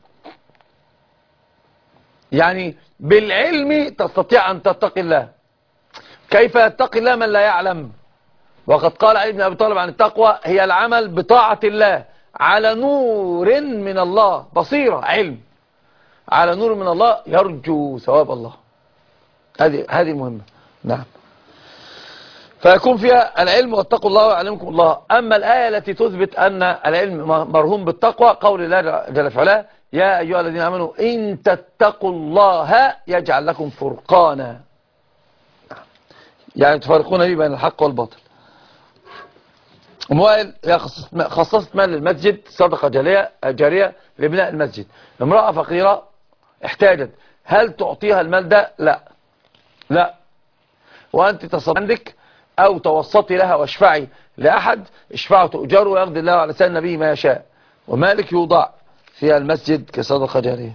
يعني بالعلم تستطيع أن تتقي الله. كيف يتقي الله من لا يعلم؟ وقد قال علي بن أبي طالب عن التقوى هي العمل بطاعة الله على نور من الله، بصيرة علم على نور من الله يرجو ثواب الله. هذه مهمة. نعم. فيكون فيها العلم واتقوا الله ويعلمكم الله. أما الآية التي تثبت أن العلم مرهون بالتقوى قول الله جل في علاه يا أيها الذين آمنوا إن تتقوا الله يجعل لكم فرقانا، يعني تفرقون به بين الحق والباطل. أموال خصصت مال للمسجد صدقة جارية لبناء المسجد. امرأة فقيرة احتاجت، هل تعطيها المال ده؟ لا. وأنت تصدق عندك أو توسطي لها واشفعي لأحد، اشفعوا تؤجروا ويقضي الله على لسان النبي ما يشاء، ومالك يوضع في المسجد كصدقة جارية.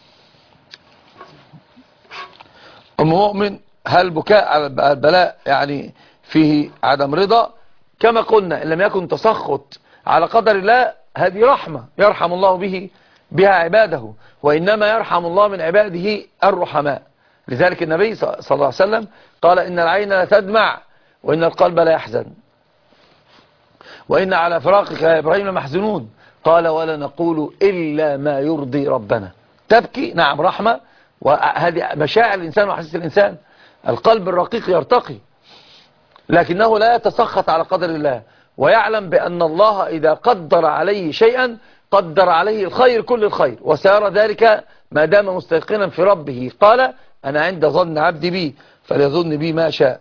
أم مؤمن، هل بكاء على البلاء يعني فيه عدم رضا؟ كما قلنا إن لم يكن تسخط على قدر الله هذه رحمة يرحم الله بها عباده، وإنما يرحم الله من عباده الرحماء. لذلك النبي صلى الله عليه وسلم قال إن العين لا تدمع وإن القلب لا يحزن وإن على فراقك يا إبراهيم لمحزنون. قال ولا نقول إلا ما يرضي ربنا. تبكي نعم رحمة، وهذه مشاعر الإنسان وحسيس الإنسان. القلب الرقيق يرتقي، لكنه لا يتسخط على قدر الله، ويعلم بأن الله إذا قدر عليه شيئا قدر عليه الخير كل الخير، وسيرى ذلك ما دام مستيقنا في ربه. قال أنا عند ظن عبدي بي فليظن بي ما شاء.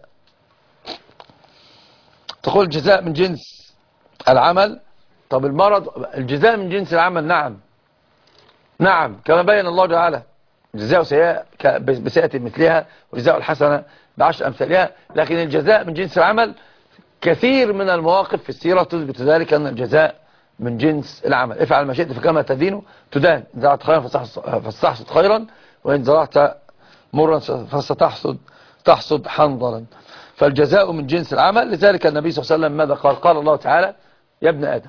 تقول الجزاء من جنس العمل. طب المرض الجزاء من جنس العمل؟ نعم كما بين الله تعالى جزاء سيئة بسيئة مثلها وجزاء الحسنة بعشر أمثالها. لكن الجزاء من جنس العمل كثير من المواقف في السيرة تثبت ذلك، أن الجزاء من جنس العمل. افعل ما شئت فكما تدين تدان، إن زرعت خيرا فستحصد خيرا وإن زرعت مرا فستحصد حنظلا. فالجزاء من جنس العمل. لذلك النبي صلى الله عليه وسلم ماذا قال؟ قال الله تعالى يا ابن آدم،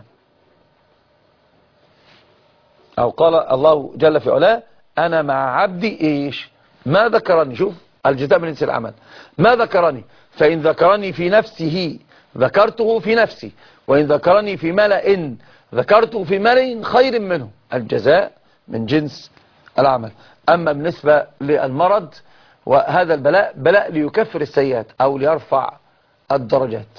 أو قال الله جل في علاه أنا مع عبدي إيش ما ذكرني. شوف الجزاء من جنس العمل. ما ذكرني، فإن ذكرني في نفسه ذكرته في نفسي، وإن ذكرني في ملأ ذكرته في ملأ خير منه. الجزاء من جنس العمل. أما بالنسبة للمرض وهذا البلاء بلاء ليكفر السيئات أو ليرفع الدرجات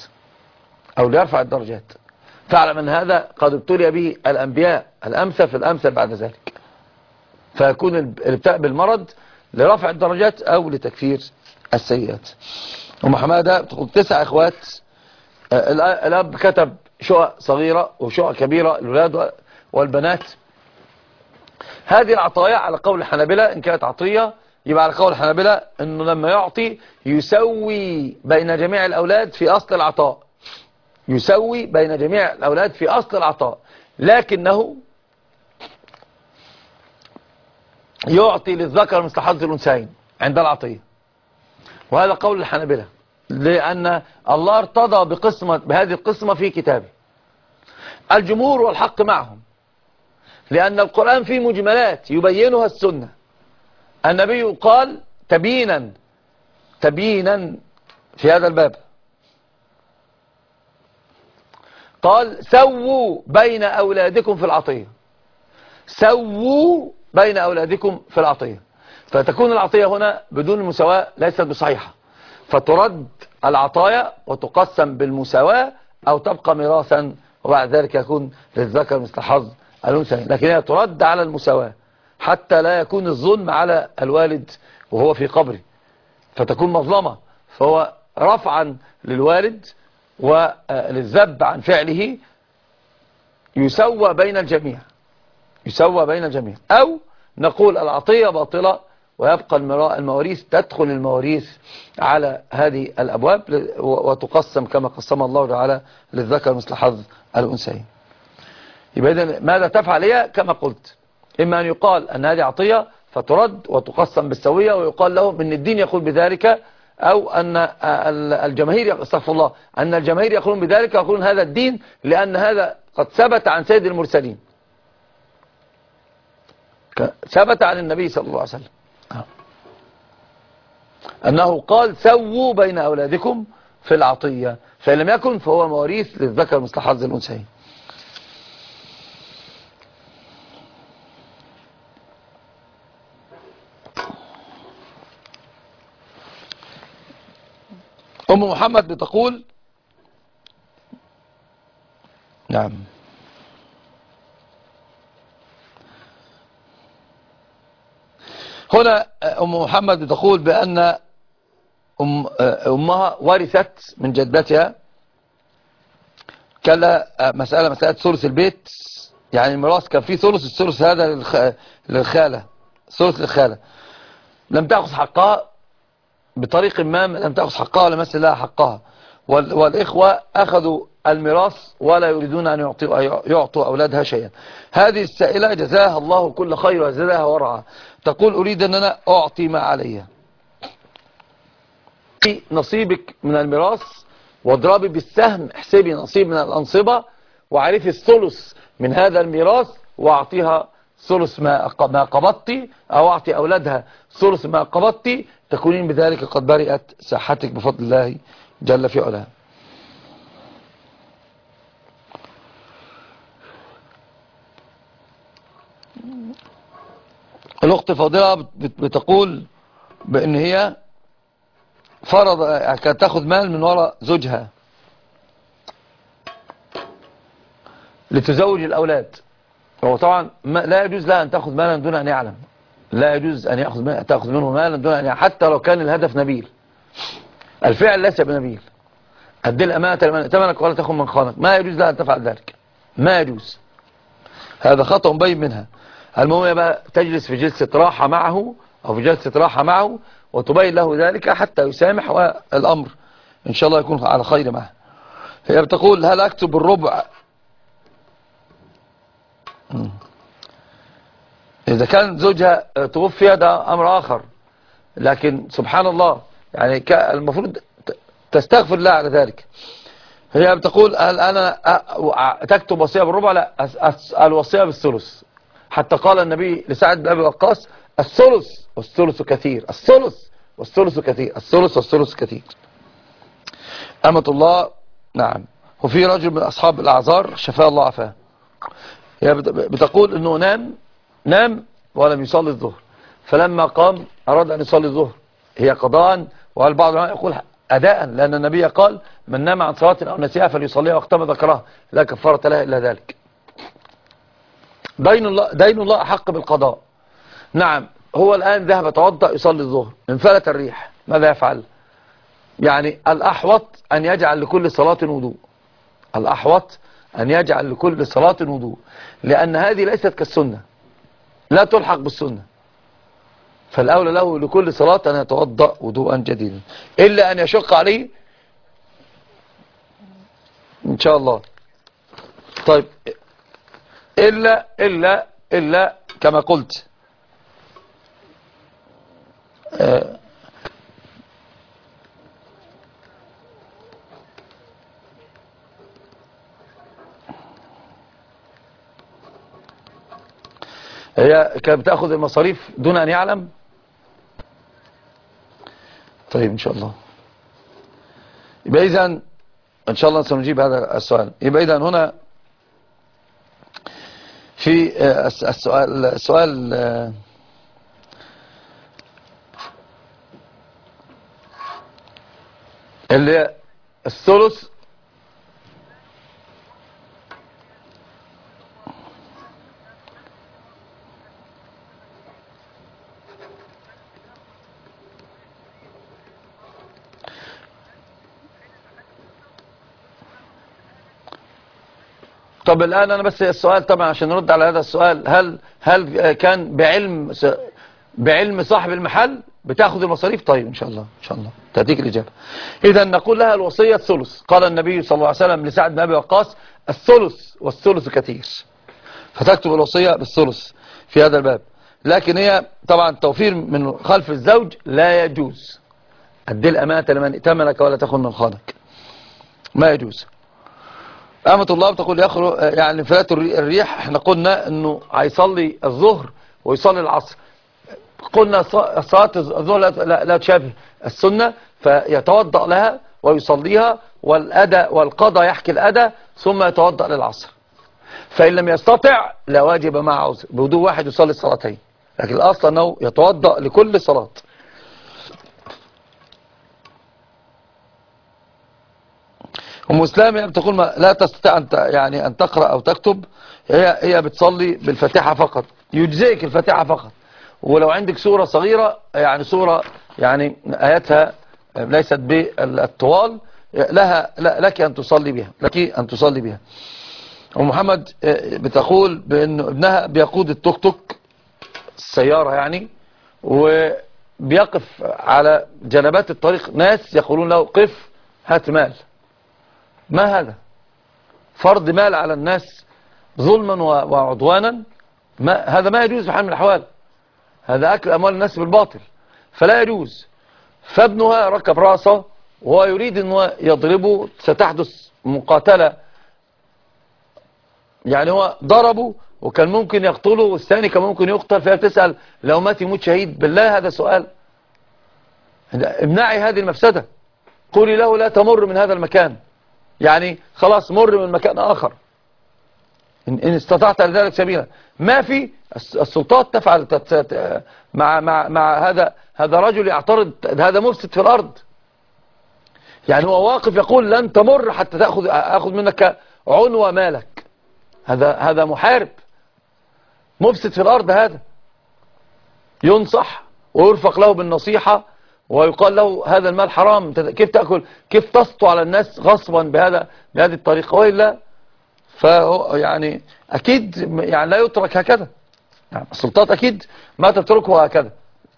فاعلم أن هذا قد ابتلي به الأنبياء الأمثل في الأمثل بعد ذلك، فيكون الابتلاء بالمرض لرفع الدرجات أو لتكفير السيئات. أم حمادة تقول 9 إخوات، الأب كتب شقق صغيرة وشقق كبيرة للولاد والبنات. هذه العطايا على قول الحنابلة إن كانت عطية يبقى على قول الحنابلة إنه لما يعطي يسوي بين جميع الأولاد في أصل العطاء، يسوي بين جميع الأولاد في أصل العطاء، لكنه يعطي للذكر مثل حظ الأنثيين عند العطية. وهذا قول الحنابلة، لأن الله ارتضى بهذه القسمة في كتابه. الجمهور والحق معهم، لأن القرآن فيه مجملات يبينها السنة. النبي قال تبينا في هذا الباب، قال سووا بين أولادكم في العطية، سووا بين أولادكم في العطية. فتكون العطية هنا بدون المساواة ليست بصحيحة، فترد العطايا وتقسم بالمساواة أو تبقى ميراثا وبعد ذلك يكون للذكر مثل حظ الأنثيين. لكن هي ترد على المساواة حتى لا يكون الظلم على الوالد وهو في قبره، فتكون مظلمة، فهو رفعا للوالد وللذب عن فعله يسوى بين الجميع، أو نقول العطية باطلة ويبقى المواريث، تدخل المواريث على هذه الأبواب وتقسم كما قسم الله تعالى للذكر مثل حظ الأنثيين. يبقى إذن ماذا تفعل هي؟ كما قلت، إما أن يقال أن هذه عطية فترد وتقسم بالسوية ويقال لهم أن الدين يقول بذلك، أو أن الجماهير استغفر الله أن الجماهير يقولون بذلك ويقولون هذا الدين، لأن هذا قد ثبت عن سيد المرسلين، ثبت عن النبي صلى الله عليه وسلم أنه قال سووا بين أولادكم في العطية، فإن لم يكن فهو مواريث للذكر مثل حظ الأنثيين. أم محمد بتقول نعم هنا أم محمد بتقول بأن أمها ورثت من جدتها كلا مسألة ثلث البيت، يعني الميراث كان فيه ثلث، الثلث هذا للخالة، ثلث للخالة، لم تأخذ حقها بطريق ما، لم تأخذ حقها ولا مثل لها حقها، والإخوة أخذوا الميراث ولا يريدون أن يعطوا أولادها شيئا. هذه السائلة جزاها الله كل خير وزادها ورعا، تقول أريد أن أنا أعطي ما علي، نصيبك من الميراث واضربي بالسهم، احسبي نصيب من الأنصبة وعرفي الثلث من هذا الميراث واعطيها ثلث ما قبضتي، أو أعطي أولادها ثلث ما قبضتي، تكونين بذلك قد برئت صحتك بفضل الله جل في علاه. الأخت فاضلة بتقول بأن هي فرض كانت تاخذ مال من وراء زوجها لتزوج الأولاد. هو طبعا لا يجوز لها أن تأخذ مالا دون أن يعلم، لا يجوز أن تأخذ منه مالا دون أن يعلم، حتى لو كان الهدف نبيل. الفعل ليس بنبيل. أدي الأمانة لمن ائتمنك ولا تخن من خانك، ما يجوز لها أن تفعل ذلك، ما يجوز. هذا خطأ مبين منها. المهم بقى تجلس في جلسة راحة معه أو في جلسة راحة معه وتبين له ذلك حتى يسامح، والأمر إن شاء الله يكون على خير معه. هي بتقول هل أكتب الربع إذا كان زوجها توفي؟ ده أمر آخر، لكن سبحان الله يعني المفروض تستغفر الله على ذلك. هي بتقول هل أنا تكتب وصية بالربع؟ لا، الوصية بالثلث. حتى قال النبي لسعد بن أبي وقاص الثلث والثلث كثير، الثلث والثلث كثير، الثلث والثلث كثير. أمة الله، نعم. وفي رجل من أصحاب الأعذار شفاه الله عافاه، هي بتقول أنه نام ولم يصلي الظهر، فلما قام أراد أن يصلي الظهر، هي قضاء، والبعض يقول أداء، لأن النبي قال من نام عن صلاة أو نسيها فليصليها وقتما ذكرها لا كفارة لها إلا ذلك. دين الله أحق بالقضاء. نعم، هو الآن ذهب يتوضأ يصلي الظهر، انفلت الريح، ماذا يفعل؟ يعني الأحوط أن يجعل لكل صلاة وضوء، الأحوط أن يجعل لكل صلاة وضوء، لأن هذه ليست كالسنة، لا تلحق بالسنة، فالأولى له لكل صلاة أن يتوضأ وضوءا جديدا، إلا أن يشق عليه إن شاء الله. طيب، إلا كما قلت هي كانت بتأخذ المصاريف دون أن يعلم. طيب إن شاء الله، يبقى إذن إن شاء الله سنجيب هذا السؤال. يبقى إذن هنا في السؤال اللي الثلث طب الآن أنا بس السؤال طبعا عشان نرد على هذا السؤال، هل كان بعلم صاحب المحل بتاخذ المصاريف؟ طيب إن شاء الله تأتيك الإجابة. إذا نقول لها الوصية الثلث، قال النبي صلى الله عليه وسلم لسعد بن أبي وقاص الثلث والثلث كثير، فتكتب الوصية بالثلث في هذا الباب. لكن هي طبعا التوفير من خلف الزوج لا يجوز. أدي الأمانة لمن ائتمنك ولا تخن من خانك، ما يجوز. أمة الله بتقول يخرج يعني انفلات الريح، احنا قلنا انه هيصلي الظهر ويصلي العصر، قلنا صلاة الظهر لا تشابه السنة، فيتوضأ لها ويصليها، والأداء والقضاء يحكي الأداء ثم يتوضأ للعصر. فإن لم يستطع لا واجب مع عذر، بوضوء واحد يصلي الصلاتين، لكن الأصل أنه يتوضأ لكل صلاة. ومسلمة بتقول لا تستطيع أن تقرأ أو تكتب، هي بتصلي بالفاتحة فقط، يجزئك الفاتحة فقط، ولو عندك سورة صغيرة يعني سورة يعني آياتها ليست بالطوال لك أن تصلي بها. ومحمد بتقول بأن ابنها بيقود التوك توك السيارة يعني، وبيقف على جنبات الطريق ناس يقولون له قف هات مال. ما هذا؟ فرض مال على الناس ظلما وعدوانا، هذا ما يجوز بحال من الأحوال، هذا أكل أموال الناس بالباطل، فلا يجوز. فابنها ركب رأسه وهو يريد أن يضربه، ستحدث مقاتلة، يعني هو ضربه وكان ممكن يقتله والثاني كان ممكن يقتل، فهي تسأل لو مات يموت شهيد؟ بالله هذا سؤال؟ امنعي هذه المفسدة، قولي له لا تمر من هذا المكان، يعني خلاص مر من مكان آخر إن استطعت لذلك سبيلا. ما في السلطات تفعل مع هذا رجل يعترض، هذا مفسد في الأرض، يعني هو واقف يقول لن تمر حتى أخذ منك عنوة مالك. هذا محارب مفسد في الأرض، هذا ينصح ويرفق له بالنصيحة ويقال له هذا المال حرام، كيف تأكل، كيف تسطو على الناس غصبا بهذه الطريقة، وإلا فهو يعني أكيد يعني لا يترك هكذا، يعني السلطات أكيد ما تتركه هكذا.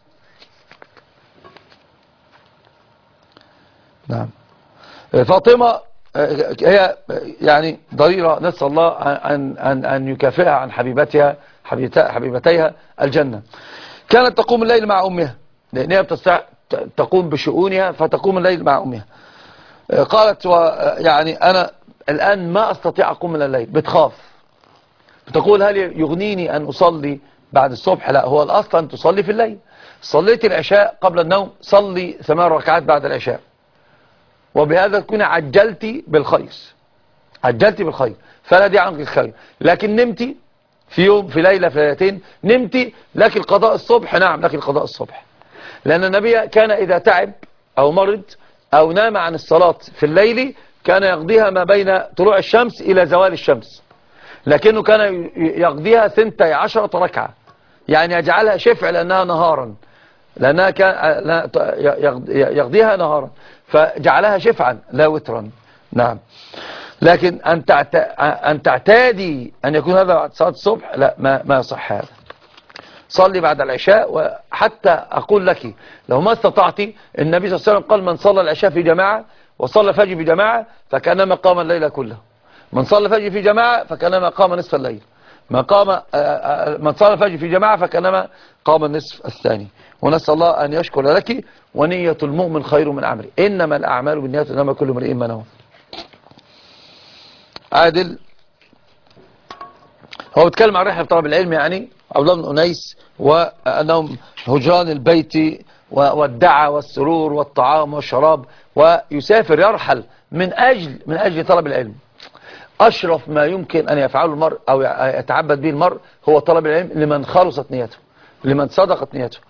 نعم. فاطمة هي يعني ضريرة، نسأل الله أن يكافئها عن حبيبتيها الجنة. كانت تقوم الليل مع أمها لأنها تقوم بشؤونها، فتقوم الليل مع أمها. قالت يعني أنا الآن ما أستطيع أقوم من الليل، بتخاف، بتقول هل يغنيني أن أصلي بعد الصبح؟ لا، هو الأصل أن تصلي في الليل. صليت العشاء قبل النوم، صلي 8 ركعات بعد العشاء، وبهذا تكون عجلتي بالخير، فلا دي عنك الخير. لكن نمتي في يوم، في ليلة، في ليلتين نمتي، لك القضاء الصبح. نعم لك القضاء الصبح، لأن النبي كان إذا تعب أو مرض أو نام عن الصلاة في الليل كان يقضيها ما بين طلوع الشمس إلى زوال الشمس، لكنه كان يقضيها 12 ركعة، يعني يجعلها شفع لأنها نهارا، لأنها كان يقضيها نهارا فجعلها شفعا لا وترا. نعم. لكن أن تعتادي أن يكون هذا بعد صلاة الصبح، لا، ما يصح هذا. صلي بعد العشاء. وحتى أقول لك لو ما استطعتي، النبي صلى الله عليه وسلم قال من صلى العشاء في جماعة وصلى الفجر في جماعة فكأنما قام الليل كله. من صلى الفجر في جماعة فكأنما قام نصف الليل. من صلى الفجر في جماعة فكأنما قام النصف الثاني. ونسأل الله أن يشكر لك. ونية المؤمن خير من عمله، إنما الأعمال بالنيات إنما كل امرئ ما نوى. عادل هو بيتكلم عن رحلة طلب العلم، يعني عبد الله بن أنيس، وأنهم هجران البيت والدعاء والسرور والطعام والشراب، ويسافر يرحل من أجل طلب العلم. أشرف ما يمكن أن يفعله المرء أو يتعبد به المرء هو طلب العلم لمن خلصت نيته، لمن صدقت نيته.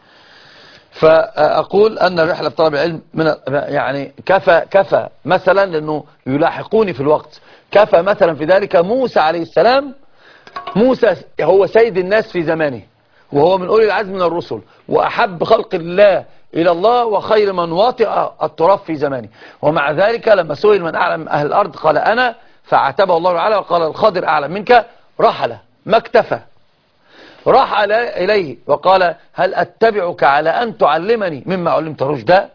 فأقول أن الرحلة في طلب العلم يعني كفى مثلا، لأنه يلاحقوني في الوقت، كفى مثلا في ذلك موسى عليه السلام. موسى هو سيد الناس في زمانه، وهو من أولي العزم من الرسل، وأحب خلق الله إلى الله، وخير من واطئ التراب في زمانه. ومع ذلك لما سئل من أعلم أهل الأرض قال أنا، فعاتبه الله تعالى وقال الخضر أعلم منك. رحل، ما اكتفى، رحل إليه وقال هل أتبعك على أن تعلمني مما علمت رشدا.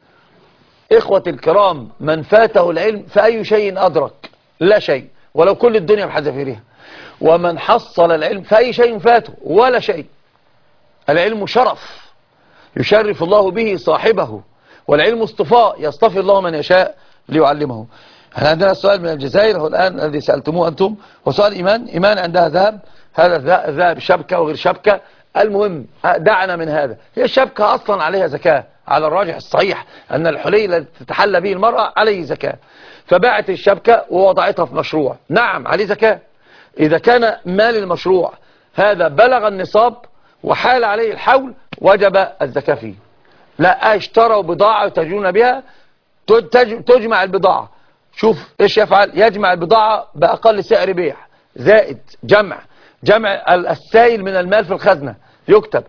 إخوة الكرام، من فاته العلم فأي شيء أدرك؟ لا شيء، ولو كل الدنيا بحذافيرها. ومن حصل العلم فأي شيء فاته؟ ولا شيء. العلم شرف يشرف الله به صاحبه، والعلم اصطفاء يصطفي الله من يشاء ليعلمه. احنا عندنا سؤال من الجزائر هو الآن الذي سألتموه أنتم، وسؤال إيمان عندها ذهب. هذا الذهب شبكة وغير شبكة، المهم دعنا من هذا. هي الشبكة أصلا عليها زكاة، على الراجح الصحيح أن الحلي التي تتحلى به المرأة عليه زكاة، فباعت الشبكة ووضعتها في مشروع، نعم عليه زكاة. إذا كان مال المشروع هذا بلغ النصاب وحال عليه الحول وجب الزكاة فيه. لا، اشتروا بضاعة يتاجرون بها، تجمع البضاعة. شوف ايش يفعل، يجمع البضاعة بأقل سعر بيع زائد جمع السائل من المال في الخزنة، يكتب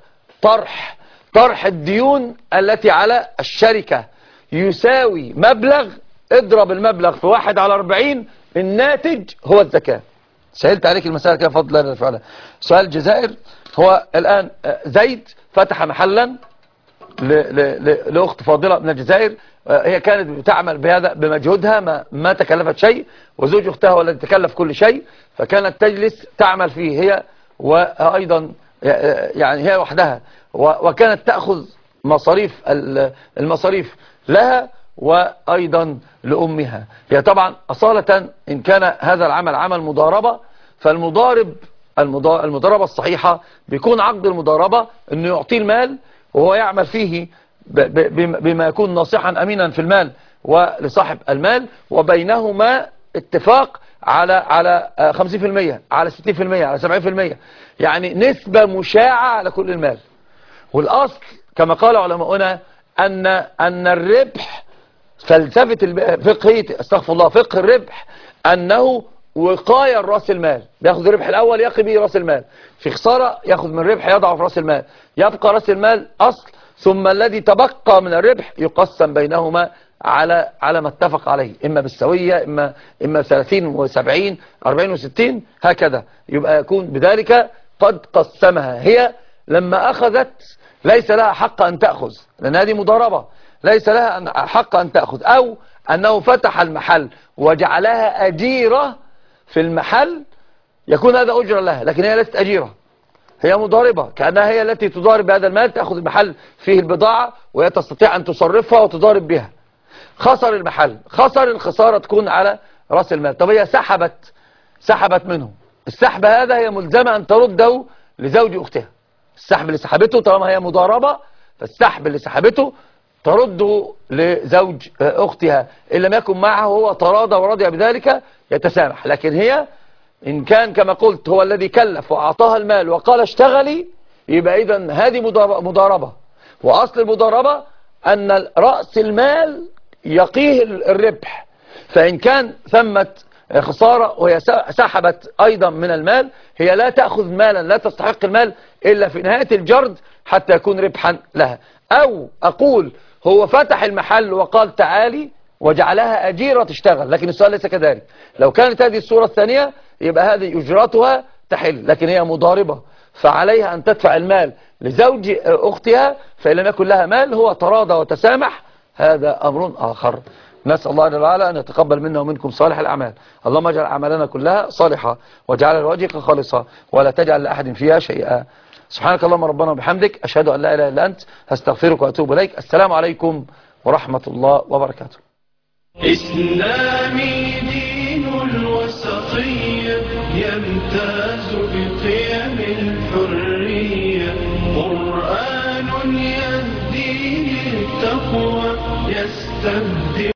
طرح الديون التي على الشركة يساوي مبلغ، اضرب المبلغ في 1/40، الناتج هو الزكاة. سهلت عليك المسألة كده بفضل الله فعلا. سؤال الجزائر هو الآن زيد فتح محلا لأخت فاضلة من الجزائر، هي كانت بتعمل بهذا بمجهودها، ما تكلفت شيء، وزوج أختها هو الذي تكلف كل شيء، فكانت تجلس تعمل فيه هي، وأيضا يعني هي وحدها، وكانت تأخذ المصاريف لها وأيضا لأمها. هي طبعا أصالة إن كان هذا العمل عمل مضاربة، فالمضاربة الصحيحة بيكون عقد المضاربة أنه يعطيه المال وهو يعمل فيه بما يكون ناصحا أمينا في المال ولصاحب المال، وبينهما اتفاق على 50%، على 60%، على 70%، يعني نسبة مشاعة على كل المال. والأصل كما قال علماؤنا أن الربح فلسفة فقهية استغفر الله فقه الربح أنه وقاية رأس المال، بياخذ الربح الأول يقي به رأس المال، في خسارة ياخذ من الربح يضعه في رأس المال، يبقى رأس المال أصل، ثم الذي تبقى من الربح يقسم بينهما على ما اتفق عليه، إما بالسوية إما 30 و70 40 و60 هكذا، يبقى يكون بذلك قد قسمها. هي لما أخذت ليس لها حق أن تأخذ، لأن هذه مضاربة، ليس لها حق أن تأخذ، أو أنه فتح المحل وجعلها أجيرة في المحل يكون هذا أجرا لها، لكن هي ليست أجيرة، هي مضاربة، كأنها هي التي تضارب بهذا المال، تأخذ المحل فيه البضاعة وهي تستطيع أن تصرفها وتضارب بها. خسر المحل، خسر الخسارة تكون على رأس المال. طب هي سحبت منه، السحب هذا هي ملزمة أن ترده لزوج أختها. السحب اللي سحبته طالما هي مضاربة، فالسحب اللي سحبته ترده لزوج أختها، إن لم يكن معه هو تراضى ورضي بذلك يتسامح. لكن هي إن كان كما قلت هو الذي كلف وأعطاها المال وقال اشتغلي، يبقى إذن هذه مضاربة. وأصل المضاربة أن رأس المال يقيه الربح، فإن كان ثمة خسارة وهي سحبت أيضا من المال، هي لا تأخذ مالا، لا تستحق المال إلا في نهاية الجرد حتى يكون ربحا لها. أو أقول هو فتح المحل وقال تعالي وجعلها أجيرة تشتغل، لكن السؤال ليس كذلك. لو كانت هذه الصورة الثانية يبقى هذه أجرتها تحل، لكن هي مضاربة، فعليها أن تدفع المال لزوج أختها، فإن لم يكن لها مال هو تراضى وتسامح، هذا أمر آخر. نسأل الله جل وعلا أن يتقبل منا ومنكم صالح الأعمال. اللهم اجعل أعمالنا كلها صالحة واجعلها لوجهك خالصة ولا تجعل لأحد فيها شيئا. سبحانك اللهم ربنا وبحمدك، أشهد أن لا إله إلا أنت، هستغفرك وأتوب إليك. السلام عليكم ورحمة الله وبركاته. إسلامي دين الوسطية يمتاز بقيم الحرية، قرآن يهدي للتقوى يستبدل